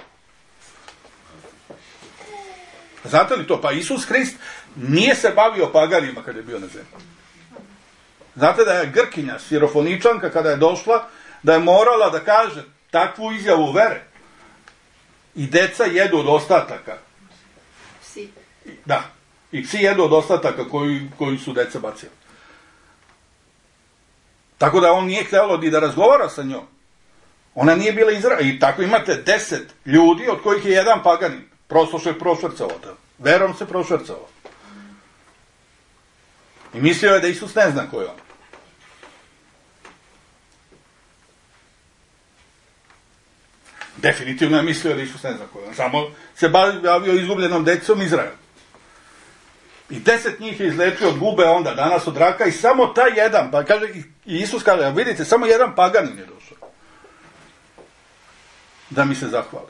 Znate li to? Pa Isus Hrist nije se bavio paganima kada je bio na zemlji. Znate da je Grkinja, Sirofoničanka, kada je došla, da je morala da kaže takvu izjavu vere. I deca jedu od ostataka. Psi. Da. I psi jedu od ostataka koji su deca bacili. Tako da on nije htjelo ni da razgovara sa njom. Ona nije bila I tako imate 10 ljudi, od kojih je jedan paganin. Prosto se prošvrcao. Verom se prošvrcao. I mislio je da Isus ne zna ko je on. Definitivno je mislio da Isus ne zna ko je on. Samo se bavio izgubljenom decom Izraela. I 10 njih je izlečio od gube onda danas od raka i samo taj jedan, pa kaže, i Isus kaže, vidite, samo jedan paganin je došao. Da mi se zahvali.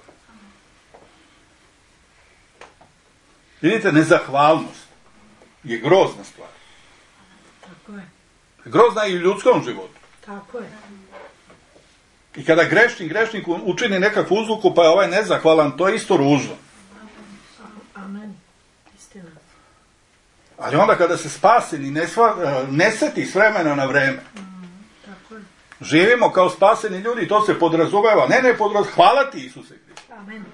Vidite, nezahvalnost je grozna stvar. Tako je. Grozna je i u ljudskom životu. Tako je. I kada grešnik učini nekakvu uzluku, pa je ovaj nezahvalan, to je isto ružno. Amen. Istina. Ali onda kada se spasen i ne seti s vremena na vreme, Tako je. živimo kao spaseni ljudi, to se podrazumeva. Hvala ti, Isuse Hriste. Amen.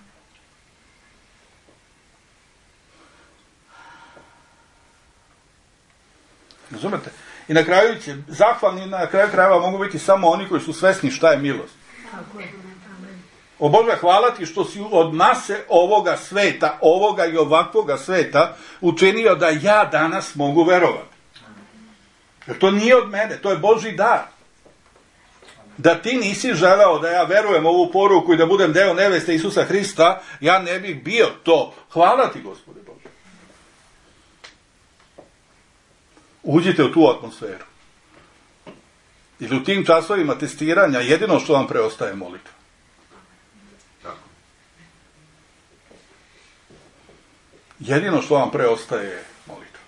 Razumete? I na kraju će zahvalni, na kraju krajeva mogu biti samo oni koji su svesni šta je milost. Tako je. Amen. O Bože, hvala ti što si od mase ovoga sveta, ovoga i ovakvoga sveta, učinio da ja danas mogu verovati. Jer to nije od mene, to je Božji dar. Da ti nisi želeo da ja verujem ovu poruku i da budem deo neveste Isusa Hrista, ja ne bih bio to. Hvala ti, Gospode Bože. Uđite u tu atmosferu. I u tim časovima testiranja jedino što vam preostaje molitva. Jedino što vam preostaje je molitva.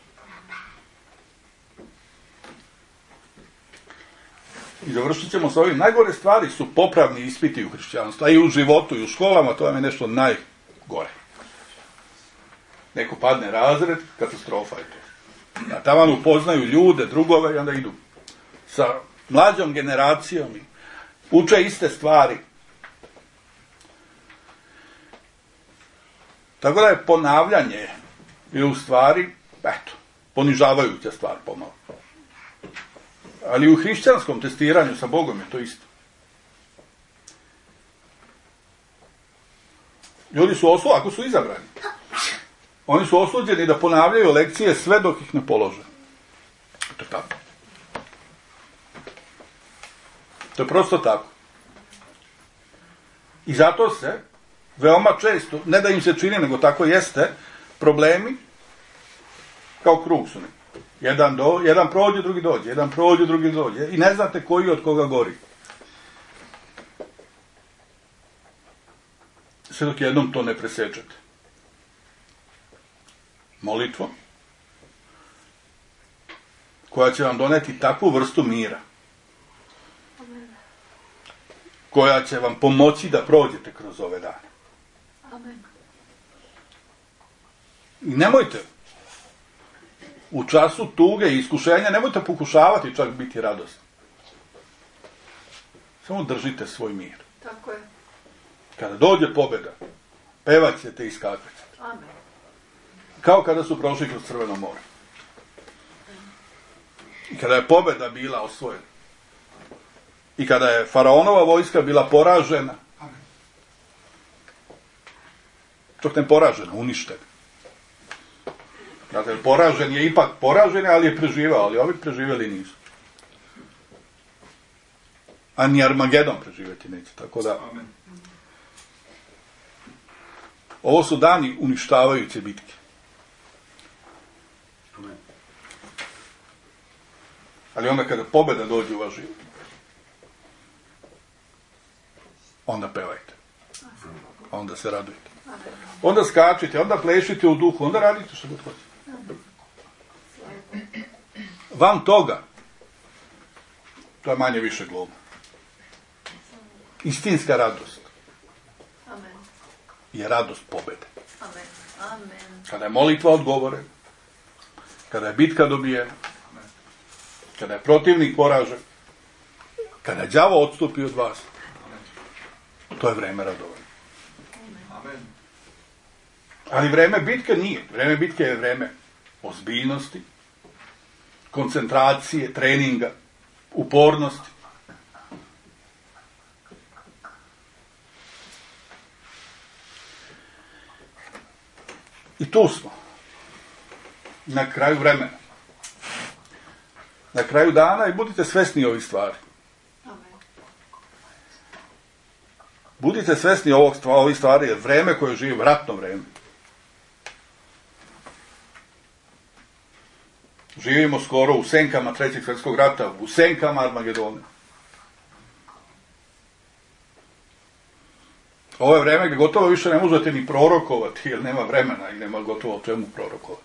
I završit ćemo sa ovim. Najgore stvari su popravni ispiti u hrišćanstvu, a i u životu i u školama, to vam je nešto najgore. Neko padne razred, katastrofa je to. A tamo upoznaju ljude, drugove i onda idu sa mlađom generacijom i uče iste stvari. Tako da je ponavljanje je u stvari, ponižavajuća stvar pomalo. Ali u hrišćanskom testiranju sa Bogom je to isto. Ljudi su ako su izabrani, oni su osuđeni da ponavljaju lekcije sve dok ih ne polože. To je tako. To je prosto tako. I zato se veoma često, ne da im se čini, nego tako jeste, problemi kao krug su. Jedan prođe, drugi dođe. Jedan prođe, drugi dođe. I ne znate koji od koga gori. Sve dok jednom to ne presečete. Molitvom koja će vam doneti takvu vrstu mira koja će vam pomoći da prođete kroz ove dane. Amen. I nemojte u času tuge i iskušenja, nemojte pokušavati čak biti radosni. Samo držite svoj mir. Tako je. Kada dođe pobjeda, pevat ćete i skakat ćete. Amen. Kao kada su prošli kroz Crveno more. I kada je pobjeda bila osvojena. I kada je faraonova vojska bila poražena. Čak ne poražena, uništena. Dakle, poražen je ipak poražen, ali je preživao, ali ovi preživjeli nisu. A ni Armagedon preživjeti neće, tako da... Ovo su dani uništavajuće bitke. Ali onda kada pobjeda dođe u vaš život, onda pevajte. Onda se radujte. Onda skačite, onda plešite u duhu, onda radite što god hoćete. Van toga, to je manje više gluma. Istinska radost je radost pobjede. Kada je molitva odgovorena, kada je bitka dobijena, kada je protivnik poražen, kada je đavo odstupi od vas, to je vreme radovanja. Ali vreme bitke nije. Vreme bitke je vreme ozbiljnosti, koncentracije, treninga, upornosti. I tu smo. Na kraju vremena. Na kraju dana i budite svesni ovih stvari. Budite svesni ovih stvari, jer vreme koje živi, ratno vreme. Živimo skoro u senkama Trećeg svjetskog rata, u senkama Armagedona. Ovo je vreme gdje gotovo više ne možete ni prorokovati, jer nema vremena i nema gotovo o čemu prorokovati.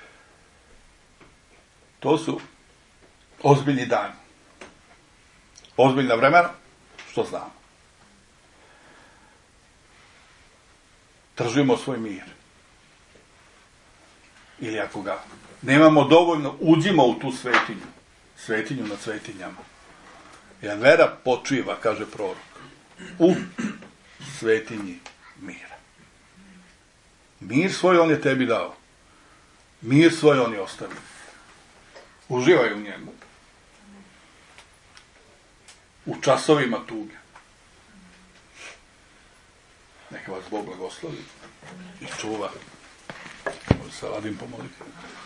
To su ozbiljni dani. Ozbiljna vremena, što znamo. Držimo svoj mir. Ili ako ga nemamo dovoljno, uđimo u tu svetinju. Svetinju nad svetinjama. Jer vera počiva, kaže prorok, u svetinji mira. Mir svoj on je tebi dao. Mir svoj on je ostavio. Uživaj u njemu. U časovima tuge. Neka vas Bog blagoslovi i čuva. Može se Vadim pomoliti.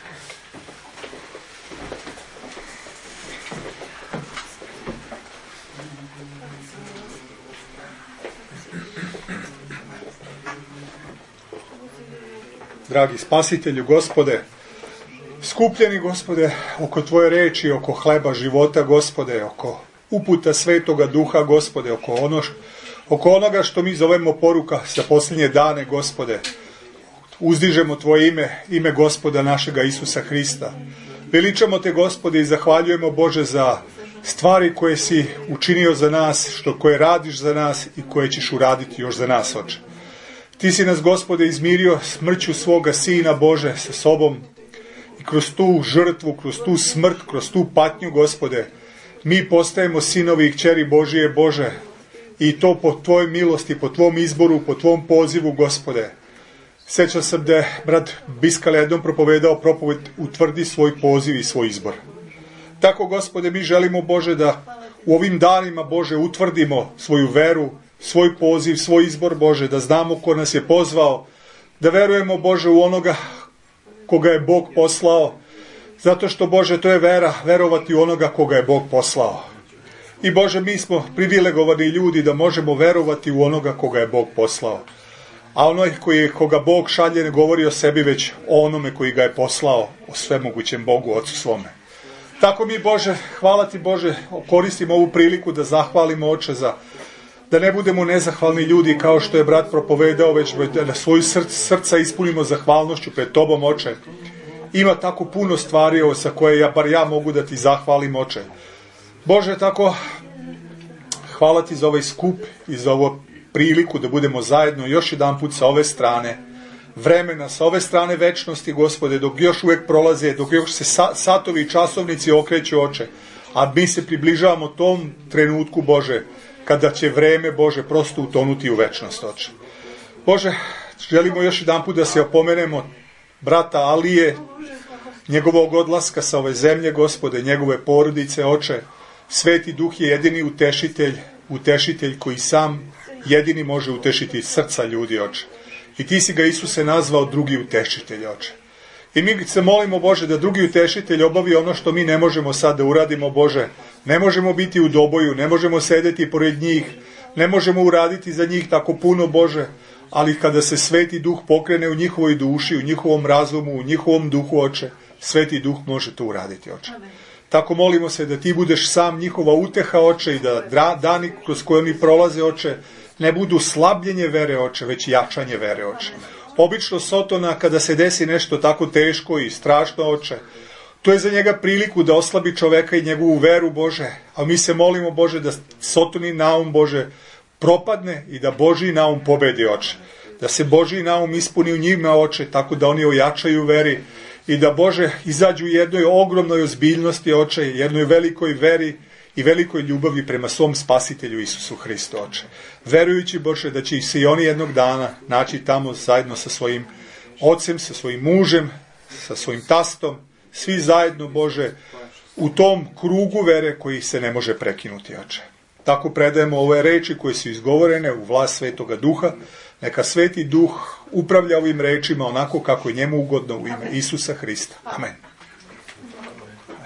Dragi spasitelju, Gospode, skupljeni, Gospode, oko Tvoje reči, oko hleba života, Gospode, oko uputa Svetoga Duha, Gospode, oko onoga što mi zovemo poruka za posljednje dane, Gospode, uzdižemo Tvoje ime Gospoda našega Isusa Hrista. Veličamo Te, Gospode, i zahvaljujemo, Bože, za stvari koje si učinio za nas, koje radiš za nas i koje ćeš uraditi još za nas, Oče. Ti si nas, Gospode, izmirio smrću svoga Sina, Bože, sa sobom. I kroz tu žrtvu, kroz tu smrt, kroz tu patnju, Gospode, mi postajemo sinovi i kćeri Božije, Bože. I to po Tvojoj milosti, po Tvom izboru, po Tvom pozivu, Gospode. Sjećam sam da je brat Biskala jednom propovedao propoved utvrdi svoj poziv i svoj izbor. Tako, Gospode, mi želimo, Bože, da u ovim danima, Bože, utvrdimo svoju veru, svoj poziv, svoj izbor, Bože, da znamo ko nas je pozvao, da verujemo, Bože, u onoga koga je Bog poslao, zato što, Bože, to je vera, verovati u onoga koga je Bog poslao. I, Bože, mi smo privilegovani ljudi da možemo verovati u onoga koga je Bog poslao. A onaj koga Bog šalje ne govori o sebi, već o onome koji ga je poslao, o svemogućem Bogu, Otcu svome. Tako mi, Bože, hvala Ti, Bože, koristimo ovu priliku da zahvalimo, Oče, da ne budemo nezahvalni ljudi kao što je brat propovedao, već da svoju srca ispunimo zahvalnošću pred Tobom, Oče. Ima tako puno stvari sa koje bar ja mogu da Ti zahvalim, Oče. Bože, tako hvala Ti za ovaj skup i za ovu priliku da budemo zajedno još jedan put sa ove strane vremena, sa ove strane večnosti, Gospode, dok još uvijek prolaze, dok još se satovi i časovnici okreću, Oče, a mi se približavamo tom trenutku, Bože, kada će vreme, Bože, prosto utonuti u večnost, Oče. Bože, želimo još jedan put da se opomenemo brata Alije, njegovog odlaska sa ove zemlje, Gospode, njegove porodice, Oče. Sveti Duh je jedini utešitelj koji sam jedini može utešiti srca ljudi, Oče. I Ti si ga, Isuse, nazvao drugi utešitelj, Oče. I mi se molimo, Bože, da drugi utešitelj obavi ono što mi ne možemo sad da uradimo, Bože. Ne možemo biti u doboju, ne možemo sedeti pored njih, ne možemo uraditi za njih tako puno, Bože, ali kada se Sveti Duh pokrene u njihovoj duši, u njihovom razumu, u njihovom duhu, Oče, Sveti Duh može to uraditi, Oče. Tako molimo se da Ti budeš sam njihova uteha, Oče, i da dani kroz koje oni prolaze, Oče, ne budu slabljenje vere, Oče, već jačanje vere, Oče. Obično Sotona, kada se desi nešto tako teško i strašno, Oče, to je za njega priliku da oslabi čoveka i njegovu veru, Bože. A mi se molimo, Bože, da Sotonin naum, Bože, propadne i da Božji naum pobedi, Oče. Da se Božji naum ispuni u njima, Oče, tako da oni ojačaju veri i da, Bože, izađu u jednoj ogromnoj ozbiljnosti, Oče, jednoj velikoj veri i velikoj ljubavi prema svom Spasitelju Isusu Hristu, Oče. Verujući, Bože, da će se i oni jednog dana naći tamo zajedno sa svojim ocem, sa svojim mužem, sa svojim tastom, svi zajedno, Bože, u tom krugu vere koji se ne može prekinuti, Oče. Tako predajemo ove reči koje su izgovorene u vlast Svetoga Duha. Neka Sveti Duh upravlja ovim rečima onako kako je njemu ugodno u ime Isusa Hrista. Amen.